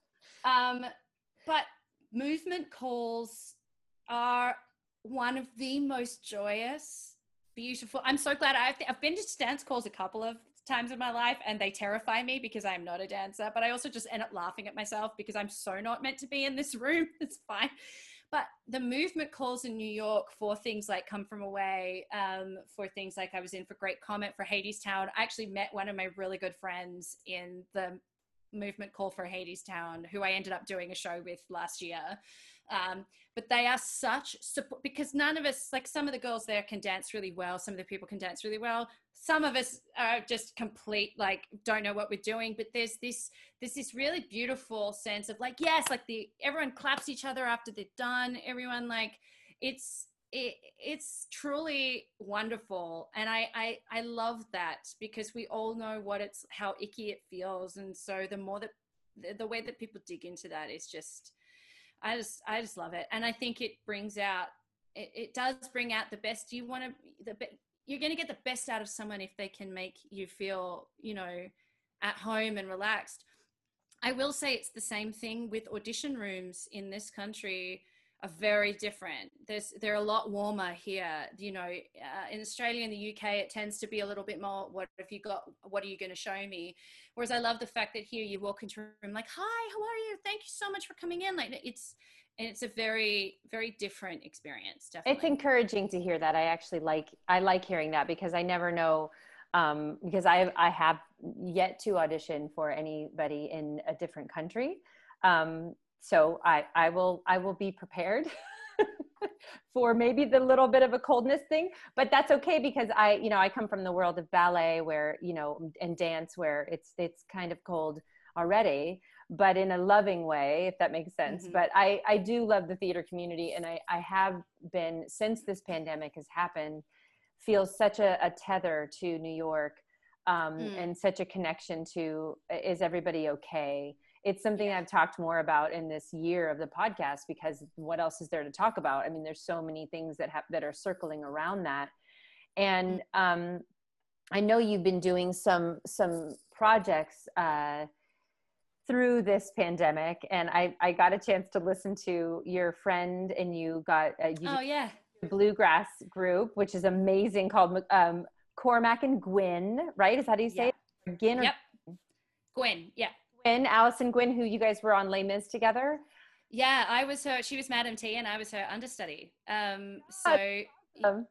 Um, but movement calls are one of the most joyous, beautiful. I'm so glad I've, I've been to dance calls a couple of times in my life, and they terrify me because I'm not a dancer, but I also just end up laughing at myself because I'm so not meant to be in this room. It's fine. But the movement calls in New York for things like Come From Away, um, for things like I was in for Great Comet, for Hadestown. I actually met one of my really good friends in the movement call for Hadestown, who I ended up doing a show with last year. Um, but they are such support, because none of us, like some of the girls there can dance really well. Some of the people can dance really well. Some of us are just complete, like, don't know what we're doing. But there's this, there's this really beautiful sense of like, yes, like the, everyone claps each other after they're done. Everyone, like, it's, It, it's truly wonderful. And I, I, I love that, because we all know what it's, how icky it feels. And so the more that, the, the way that people dig into that is just, I just, I just love it. And I think it brings out, it, it does bring out the best. You want to, the you're going to get the best out of someone if they can make you feel, you know, at home and relaxed. I will say it's the same thing with audition rooms in this country. Are very different. There's, they're a lot warmer here. You know, uh, in Australia and the U K, it tends to be a little bit more, what have you got, what are you going to show me? Whereas I love the fact that here you walk into a room like, hi, how are you? Thank you so much for coming in. Like it's, and it's a very, very different experience. Definitely. It's encouraging to hear that. I actually like, I like hearing that, because I never know, um, because I, I have yet to audition for anybody in a different country. Um, So I, I will, I will be prepared for maybe the little bit of a coldness thing, but that's okay, because I, you know, I come from the world of ballet where, you know, and dance where it's, it's kind of cold already, but in a loving way, if that makes sense. Mm-hmm. But I, I do love the theater community. And I, I have been, since this pandemic has happened, feel such a, a tether to New York, um, mm. and such a connection to, is everybody okay? It's something I've talked more about in this year of the podcast, because what else is there to talk about? I mean, there's so many things that have, that are circling around that. And um, I know you've been doing some, some projects uh, through this pandemic, and I, I got a chance to listen to your friend, and you got, uh, you oh yeah, bluegrass group, which is amazing, called um, Cormac and Gwyn, right? Is that how you say yeah. it? Gwyn or yep. Gwyn, yeah. Gwyn, Allison Gwyn, who you guys were on Les Mis together? Yeah, I was her, she was Madam T and I was her understudy. Um, so, um,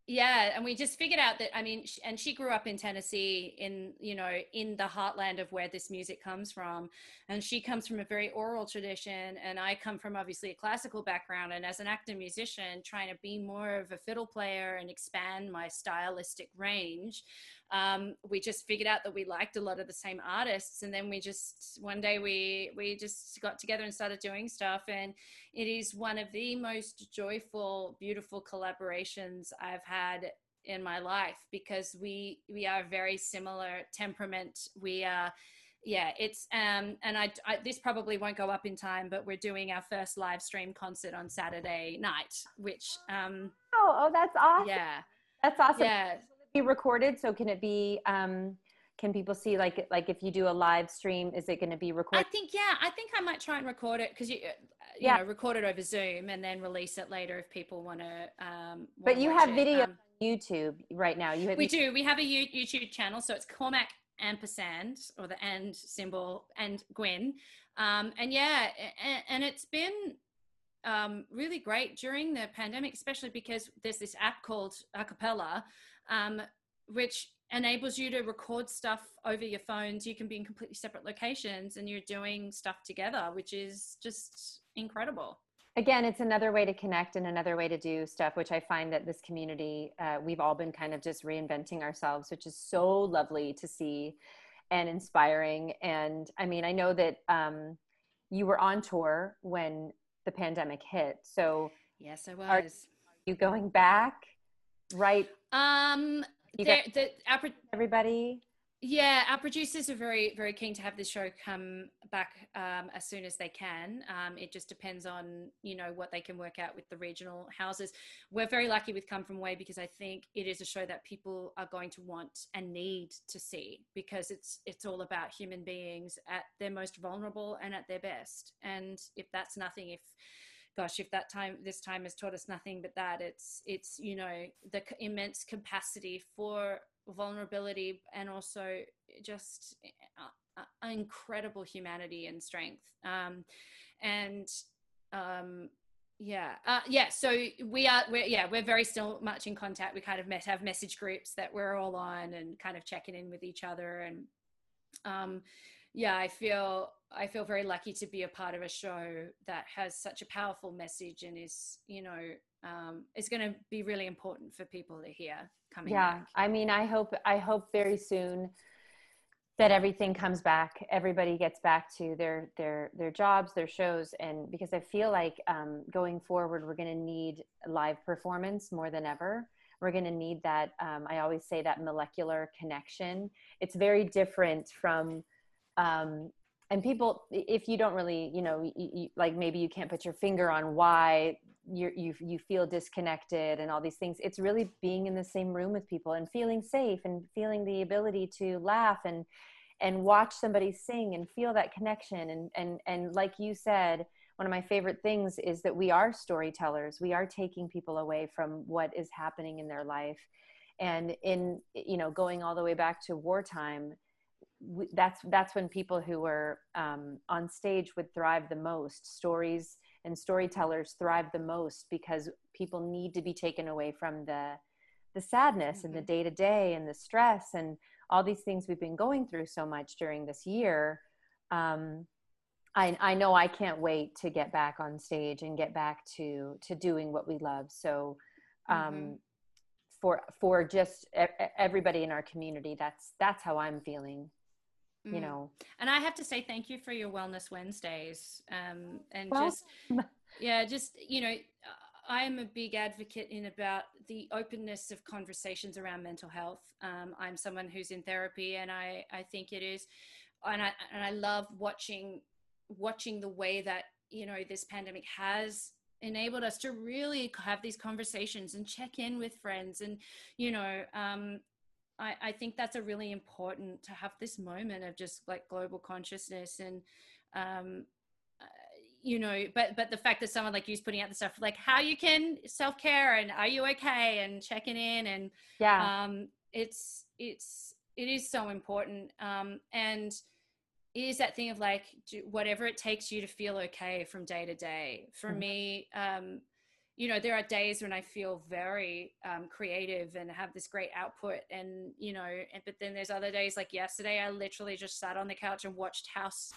Yeah, and we just figured out that, I mean, sh- and she grew up in Tennessee, in, you know, in the heartland of where this music comes from. And she comes from a very oral tradition, and I come from obviously a classical background. And as an actor musician, trying to be more of a fiddle player and expand my stylistic range, um, we just figured out that we liked a lot of the same artists. And then we just, one day we, we just got together and started doing stuff. And it is one of the most joyful, beautiful collaborations I've had in my life, because we we are very similar temperament. We are, yeah, it's um, and I, I this probably won't go up in time, but we're doing our first live stream concert on Saturday night, which um, Oh, oh, that's awesome. yeah, That's awesome. yeah. Be recorded, so can it be um can people see, like like if you do a live stream, is it going to be I recorded? think, yeah, I think I might try and record it, because you, uh, you Yeah. know, record it over Zoom and then release it later if people want to. Um, But you have video um, on YouTube right now. You have, we do. We have a YouTube channel, so it's Cormac ampersand, or the and symbol, and Gwen, um, and yeah, and, and it's been um, really great during the pandemic, especially because there's this app called Acapella, um, which enables you to record stuff over your phones. You can be in completely separate locations and you're doing stuff together, which is just incredible. again, it's another way to connect and another way to do stuff, which I find that this community, uh, we've all been kind of just reinventing ourselves, which is so lovely to see and inspiring. And I mean, I know that um, you were on tour when the pandemic hit. So yes, I was. Are you going back? Right. Um, You there, got the, our, everybody. yeah, our producers are very, very keen to have this show come back um, as soon as they can. Um, it just depends on, you know, what they can work out with the regional houses. We're very lucky with Come From Away, because I think it is a show that people are going to want and need to see, because it's it's all about human beings at their most vulnerable and at their best. And if that's nothing, if gosh, if that time, this time has taught us nothing but that, it's, it's, you know, the immense capacity for vulnerability, and also just uh, uh, incredible humanity and strength. Um, and um, yeah, uh, yeah. So we are, we're, yeah, we're very still much in contact. We kind of met, have message groups that we're all on, and kind of checking in with each other. And um, yeah, I feel I feel very lucky to be a part of a show that has such a powerful message, and is, you know, um, is going to be really important for people to hear coming Yeah. back. I mean, I hope, I hope very soon that everything comes back, everybody gets back to their, their, their jobs, their shows. And because I feel like um, going forward, we're going to need live performance more than ever. We're going to need that. Um, I always say that molecular connection. It's very different from, um, and people, if you don't really, you know, you, you, like maybe you can't put your finger on why you you you feel disconnected and all these things. It's really being in the same room with people and feeling safe and feeling the ability to laugh and and watch somebody sing and feel that connection. And and and like you said, one of my favorite things is that we are storytellers. We are taking people away from what is happening in their life. And in, you know, going all the way back to wartime, we, that's that's when people who were um, on stage would thrive the most. Stories and storytellers thrive the most, because people need to be taken away from the the sadness mm-hmm. and the day to day and the stress and all these things we've been going through so much during this year. Um, I, I know I can't wait to get back on stage and get back to to doing what we love. So um, mm-hmm. for for just everybody in our community, that's that's how I'm feeling. You know, and I have to say thank you for your Wellness Wednesdays, um, and well, just yeah, just, you know, I am a big advocate in about the openness of conversations around mental health. Um, I'm someone who's in therapy, and I I think it is, and I and I love watching watching the way that, you know, this pandemic has enabled us to really have these conversations and check in with friends, and, you know, um, I, I think that's a really important to have this moment of just like global consciousness. And, um, uh, you know, but, but the fact that someone like you's putting out the stuff, like how you can self-care and are you okay, and checking in, and, yeah, um, it's, it's, it is so important. Um, and it is that thing of like, do whatever it takes you to feel okay from day to day. For mm-hmm. me, um, you know, there are days when I feel very um, creative and have this great output, and, you know, and, but then there's other days like yesterday, I literally just sat on the couch and watched House,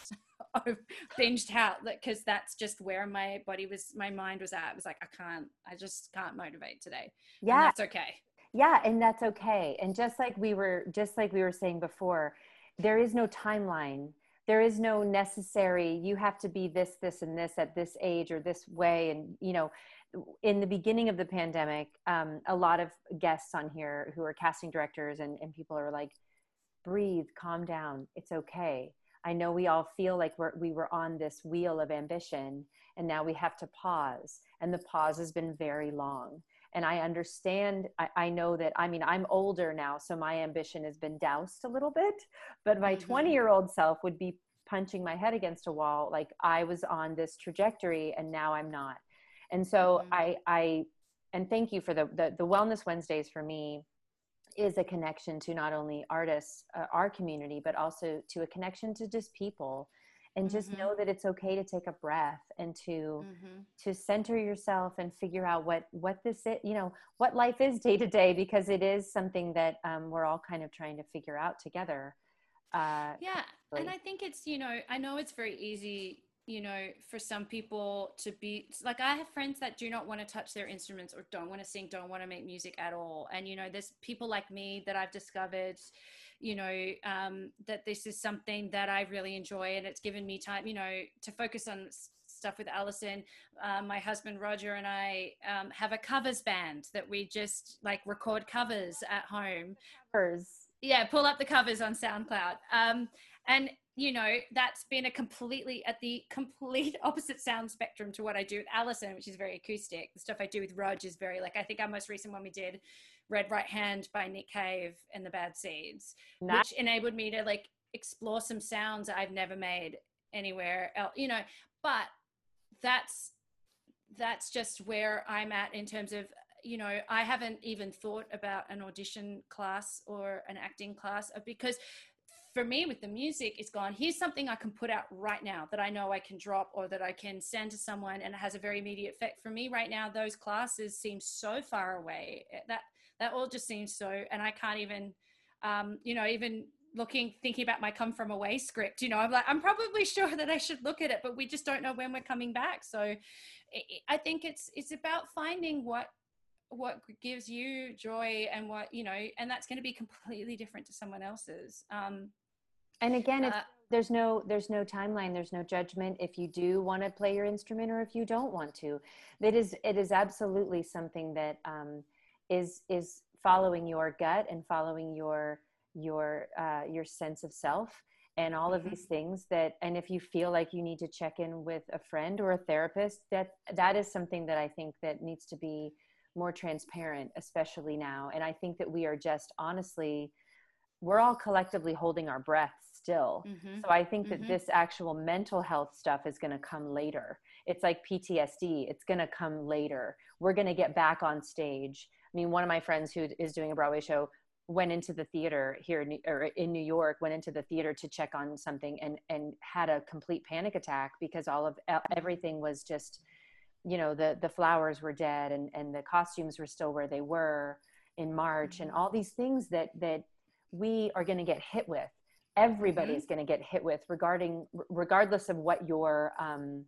binged House, because that's just where my body was, my mind was at. It was like, I can't, I just can't motivate today. Yeah. And that's okay. Yeah. And that's okay. And just like we were, just like we were saying before, there is no timeline. There is no necessary, you have to be this, this, and this at this age or this way. And, you know, in the beginning of the pandemic, um, a lot of guests on here who are casting directors and, and people are like, breathe, calm down. It's okay. I know we all feel like we're, we were on this wheel of ambition, and now we have to pause. And the pause has been very long. And I understand, I, I know that, I mean, I'm older now, so my ambition has been doused a little bit, but my twenty year old self would be punching my head against a wall. Like, I was on this trajectory and now I'm not. And so mm-hmm. I, I, and thank you for the, the, the Wellness Wednesdays for me is a connection to not only artists, uh, our community, but also to a connection to just people, and just mm-hmm. know that it's okay to take a breath and to, mm-hmm. to center yourself and figure out what, what this is, you know, what life is day to day, because it is something that um, we're all kind of trying to figure out together. Uh, yeah. And I think it's, you know, I know it's very easy, you know, for some people to be like, I have friends that do not want to touch their instruments or don't want to sing, don't want to make music at all. And, you know, there's people like me that I've discovered, you know, um, that this is something that I really enjoy, and it's given me time, you know, to focus on stuff with Allison. Um, my husband, Roger, and I um, have a covers band that we just like record covers at home. Covers. Yeah. Pull up the covers on SoundCloud. Um, and, you know, that's been a completely at the complete opposite sound spectrum to what I do with Allison, which is very acoustic. The stuff I do with Rog is very like, I think our most recent one we did, Red Right Hand by Nick Cave and the Bad Seeds, nice. Which enabled me to like explore some sounds I've never made anywhere else, you know, but that's, that's just where I'm at in terms of, you know, I haven't even thought about an audition class or an acting class, because for me with the music, it's gone, here's something I can put out right now that I know I can drop or that I can send to someone and it has a very immediate effect. For me right now, those classes seem so far away. That that all just seems so, and I can't even, um, you know, even looking, thinking about my Come From Away script, you know, I'm like, I'm probably sure that I should look at it, but we just don't know when we're coming back. So it, I think it's, it's about finding what, what gives you joy and what, you know, and that's going to be completely different to someone else's. Um, And again, it's, uh, there's no, there's no timeline. There's no judgment if you do want to play your instrument or if you don't want to. It is, it is absolutely something that um, is, is following your gut and following your, your, uh, your sense of self and all of these things that, and if you feel like you need to check in with a friend or a therapist, that, that is something that I think that needs to be more transparent, especially now. And I think that we are just honestly, we're all collectively holding our breath still. Mm-hmm. So I think that mm-hmm. this actual mental health stuff is going to come later. It's like P T S D. It's going to come later. We're going to get back on stage. I mean, one of my friends who is doing a Broadway show went into the theater here in, or in New York, went into the theater to check on something and, and had a complete panic attack because all of everything was just, you know, the, the flowers were dead and, and the costumes were still where they were in March mm-hmm. and all these things that, that we are going to get hit with. Everybody's mm-hmm. going to get hit with regarding, regardless of what your, um,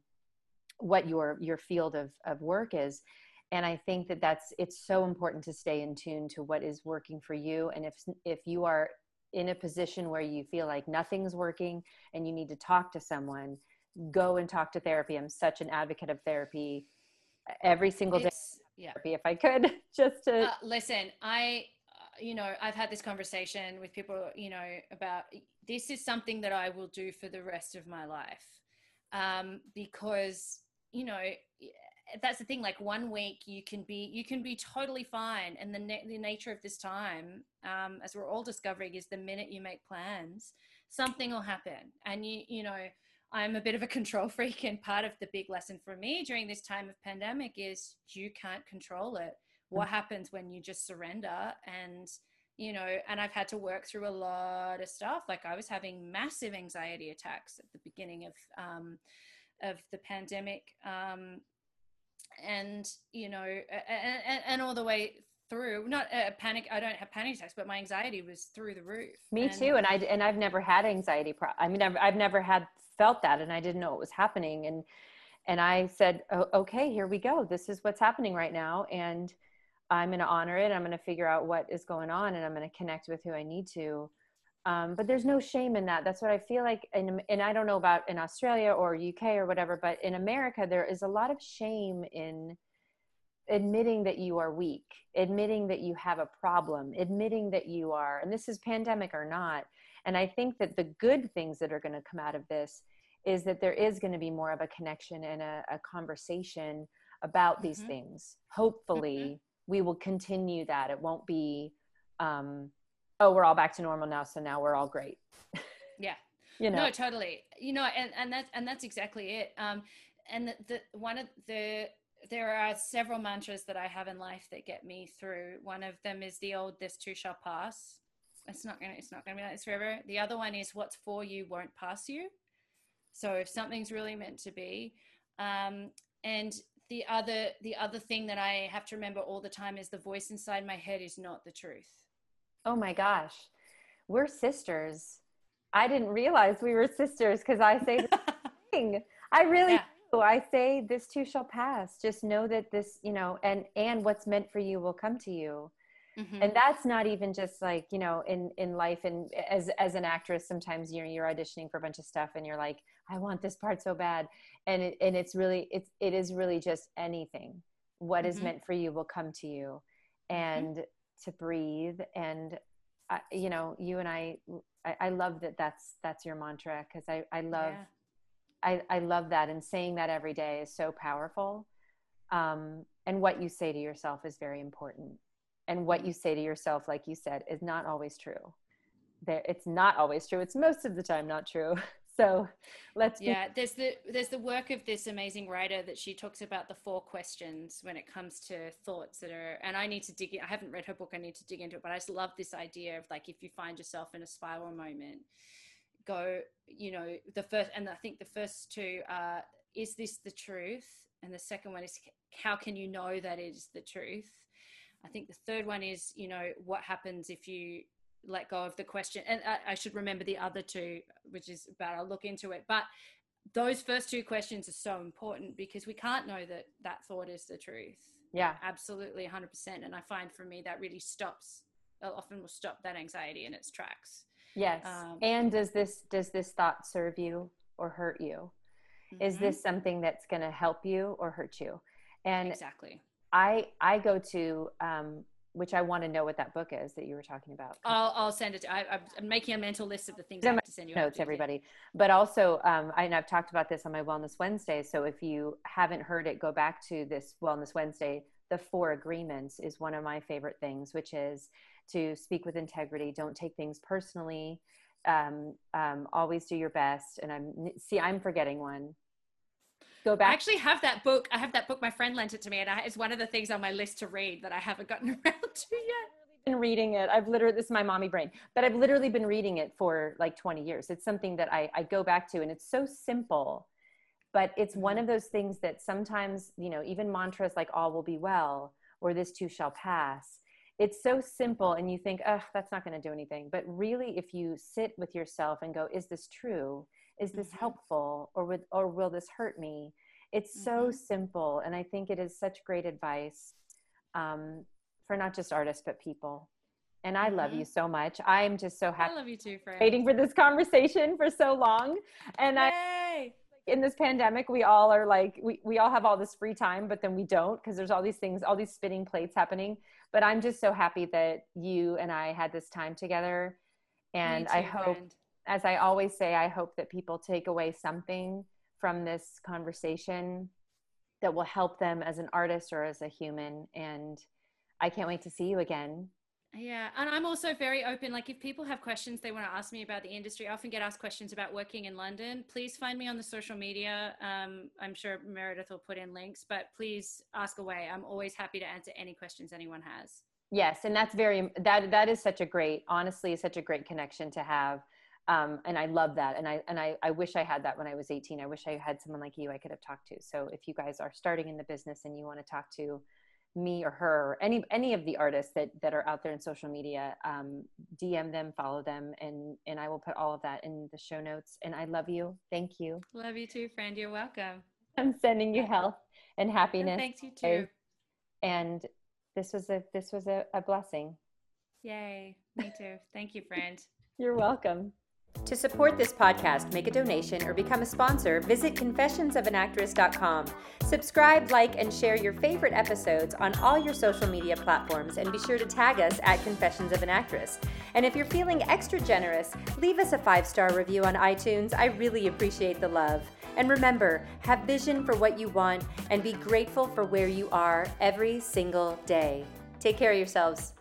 what your, your field of, of work is. And I think that that's, it's so important to stay in tune to what is working for you. And if, if you are in a position where you feel like nothing's working and you need to talk to someone, go and talk to therapy. I'm such an advocate of therapy every single day. Yeah. Therapy, if I could just to uh, listen, I, uh, you know, I've had this conversation with people, you know, about this is something that I will do for the rest of my life. Um, because, you know, that's the thing, like one week you can be, you can be totally fine. And the, na- the nature of this time, um, as we're all discovering, is the minute you make plans, something will happen. And you, you know, I'm a bit of a control freak, and part of the big lesson for me during this time of pandemic is you can't control it. What mm-hmm. happens when you just surrender? And, you know, and I've had to work through a lot of stuff. Like I was having massive anxiety attacks at the beginning of, um, of the pandemic. Um, and you know, and, and, and all the way through, not a panic. I don't have panic attacks, but my anxiety was through the roof. Me and, too. And I, and I've never had anxiety. Pro- I mean, I've, I've never had felt that, and I didn't know what was happening. And, and I said, oh, okay, here we go. This is what's happening right now. And I'm going to honor it. I'm going to figure out what is going on, and I'm going to connect with who I need to. Um, but there's no shame in that. That's what I feel like. And, and I don't know about in Australia or U K or whatever, but in America, there is a lot of shame in admitting that you are weak, admitting that you have a problem, admitting that you are, and this is pandemic or not. And I think that the good things that are going to come out of this is that there is going to be more of a connection and a, a conversation about these mm-hmm. things. Hopefully mm-hmm. we will continue that. It won't be, um, oh, we're all back to normal now, so now we're all great. Yeah. You know? No, totally. You know, and, and that's, and that's exactly it. Um, and the, the, one of the, there are several mantras that I have in life that get me through. One of them is the old, this too shall pass. It's not going to, it's not going to be like this forever. The other one is what's for you won't pass you. So if something's really meant to be, um, and the other, the other thing that I have to remember all the time is the voice inside my head is not the truth. Oh my gosh. We're sisters. I didn't realize we were sisters because I say the thing. I really yeah. do. I say this too shall pass. Just know that this, you know, and, and what's meant for you will come to you. Mm-hmm. And that's not even just like, you know, in, in life. And as, as an actress, sometimes you're, you're auditioning for a bunch of stuff and you're like, I want this part so bad. And it, and it's really, it's, it is really just anything. What mm-hmm. is meant for you will come to you. And mm-hmm. to breathe. And, I, you know, you and I, I, I love that that's, that's your mantra. Cause I, I love, yeah. I, I love that. And saying that every day is so powerful. Um, and what you say to yourself is very important. And what you say to yourself, like you said, is not always true. There, it's not always true. It's most of the time not true. So let's yeah, be- there's the there's the work of this amazing writer that she talks about the four questions when it comes to thoughts that are, and I need to dig in. I haven't read her book. I need to dig into it, but I just love this idea of like, if you find yourself in a spiral moment, go, you know, the first, and I think the first two are, is this the truth? And the second one is, how can you know that it is the truth? I think the third one is, you know, what happens if you let go of the question? And I, I should remember the other two, which is about, I'll look into it. But those first two questions are so important because we can't know that that thought is the truth. Yeah, absolutely. one hundred percent. And I find for me that really stops, often will stop that anxiety in its tracks. Yes. Um, and does this, does this thought serve you or hurt you? Mm-hmm. Is this something that's going to help you or hurt you? And exactly. I, I go to, um, which I want to know what that book is that you were talking about. I'll, I'll send it to, I, I'm making a mental list of the things I have to send you. Notes, everybody. But also, um, I, and I've talked about this on my Wellness Wednesday. So if you haven't heard it, go back to this Wellness Wednesday. The Four Agreements is one of my favorite things, which is to speak with integrity. Don't take things personally. Um, um, always do your best. And I'm, see, I'm forgetting one. Go back. I actually have that book. I have that book. My friend lent it to me, and I, it's one of the things on my list to read that I haven't gotten around to yet. I've been reading it. I've literally, this is my mommy brain, but I've literally been reading it for like twenty years. It's something that I, I go back to, and it's so simple, but it's one of those things that sometimes, you know, even mantras like all will be well, or this too shall pass. It's so simple. And you think, oh, that's not going to do anything. But really, if you sit with yourself and go, is this true? Is this mm-hmm. helpful, or would, or will this hurt me? It's mm-hmm. so simple. And I think it is such great advice um, for not just artists, but people. And I mm-hmm. love you so much. I'm just so happy. I love you too, Fran. Waiting for this conversation for so long. And Yay! I, in this pandemic, we all are like, we, we all have all this free time, but then we don't, because there's all these things, all these spinning plates happening. But I'm just so happy that you and I had this time together. And Me too, I hope, friend. As I always say, I hope that people take away something from this conversation that will help them as an artist or as a human. And I can't wait to see you again. Yeah. And I'm also very open. Like if people have questions they want to ask me about the industry, I often get asked questions about working in London. Please find me on the social media. Um, I'm sure Meredith will put in links, but please ask away. I'm always happy to answer any questions anyone has. Yes. And that's very, that, that is such a great, honestly, such a great connection to have. Um, and I love that. And I, and I, I wish I had that when I was eighteen. I wish I had someone like you I could have talked to. So if you guys are starting in the business and you want to talk to me or her, or any, any of the artists that, that are out there in social media, um, D M them, follow them. And, and I will put all of that in the show notes. And I love you. Thank you. Love you too, friend. You're welcome. I'm sending you health and happiness. And thanks, you too. And this was a, this was a, a blessing. Yay. Me too. Thank you, friend. You're welcome. To support this podcast, make a donation, or become a sponsor, visit confessions of an actress dot com. Subscribe, like, and share your favorite episodes on all your social media platforms, and be sure to tag us at Confessions of an Actress. And if you're feeling extra generous, leave us a five-star review on iTunes. I really appreciate the love. And remember, have vision for what you want and be grateful for where you are every single day. Take care of yourselves.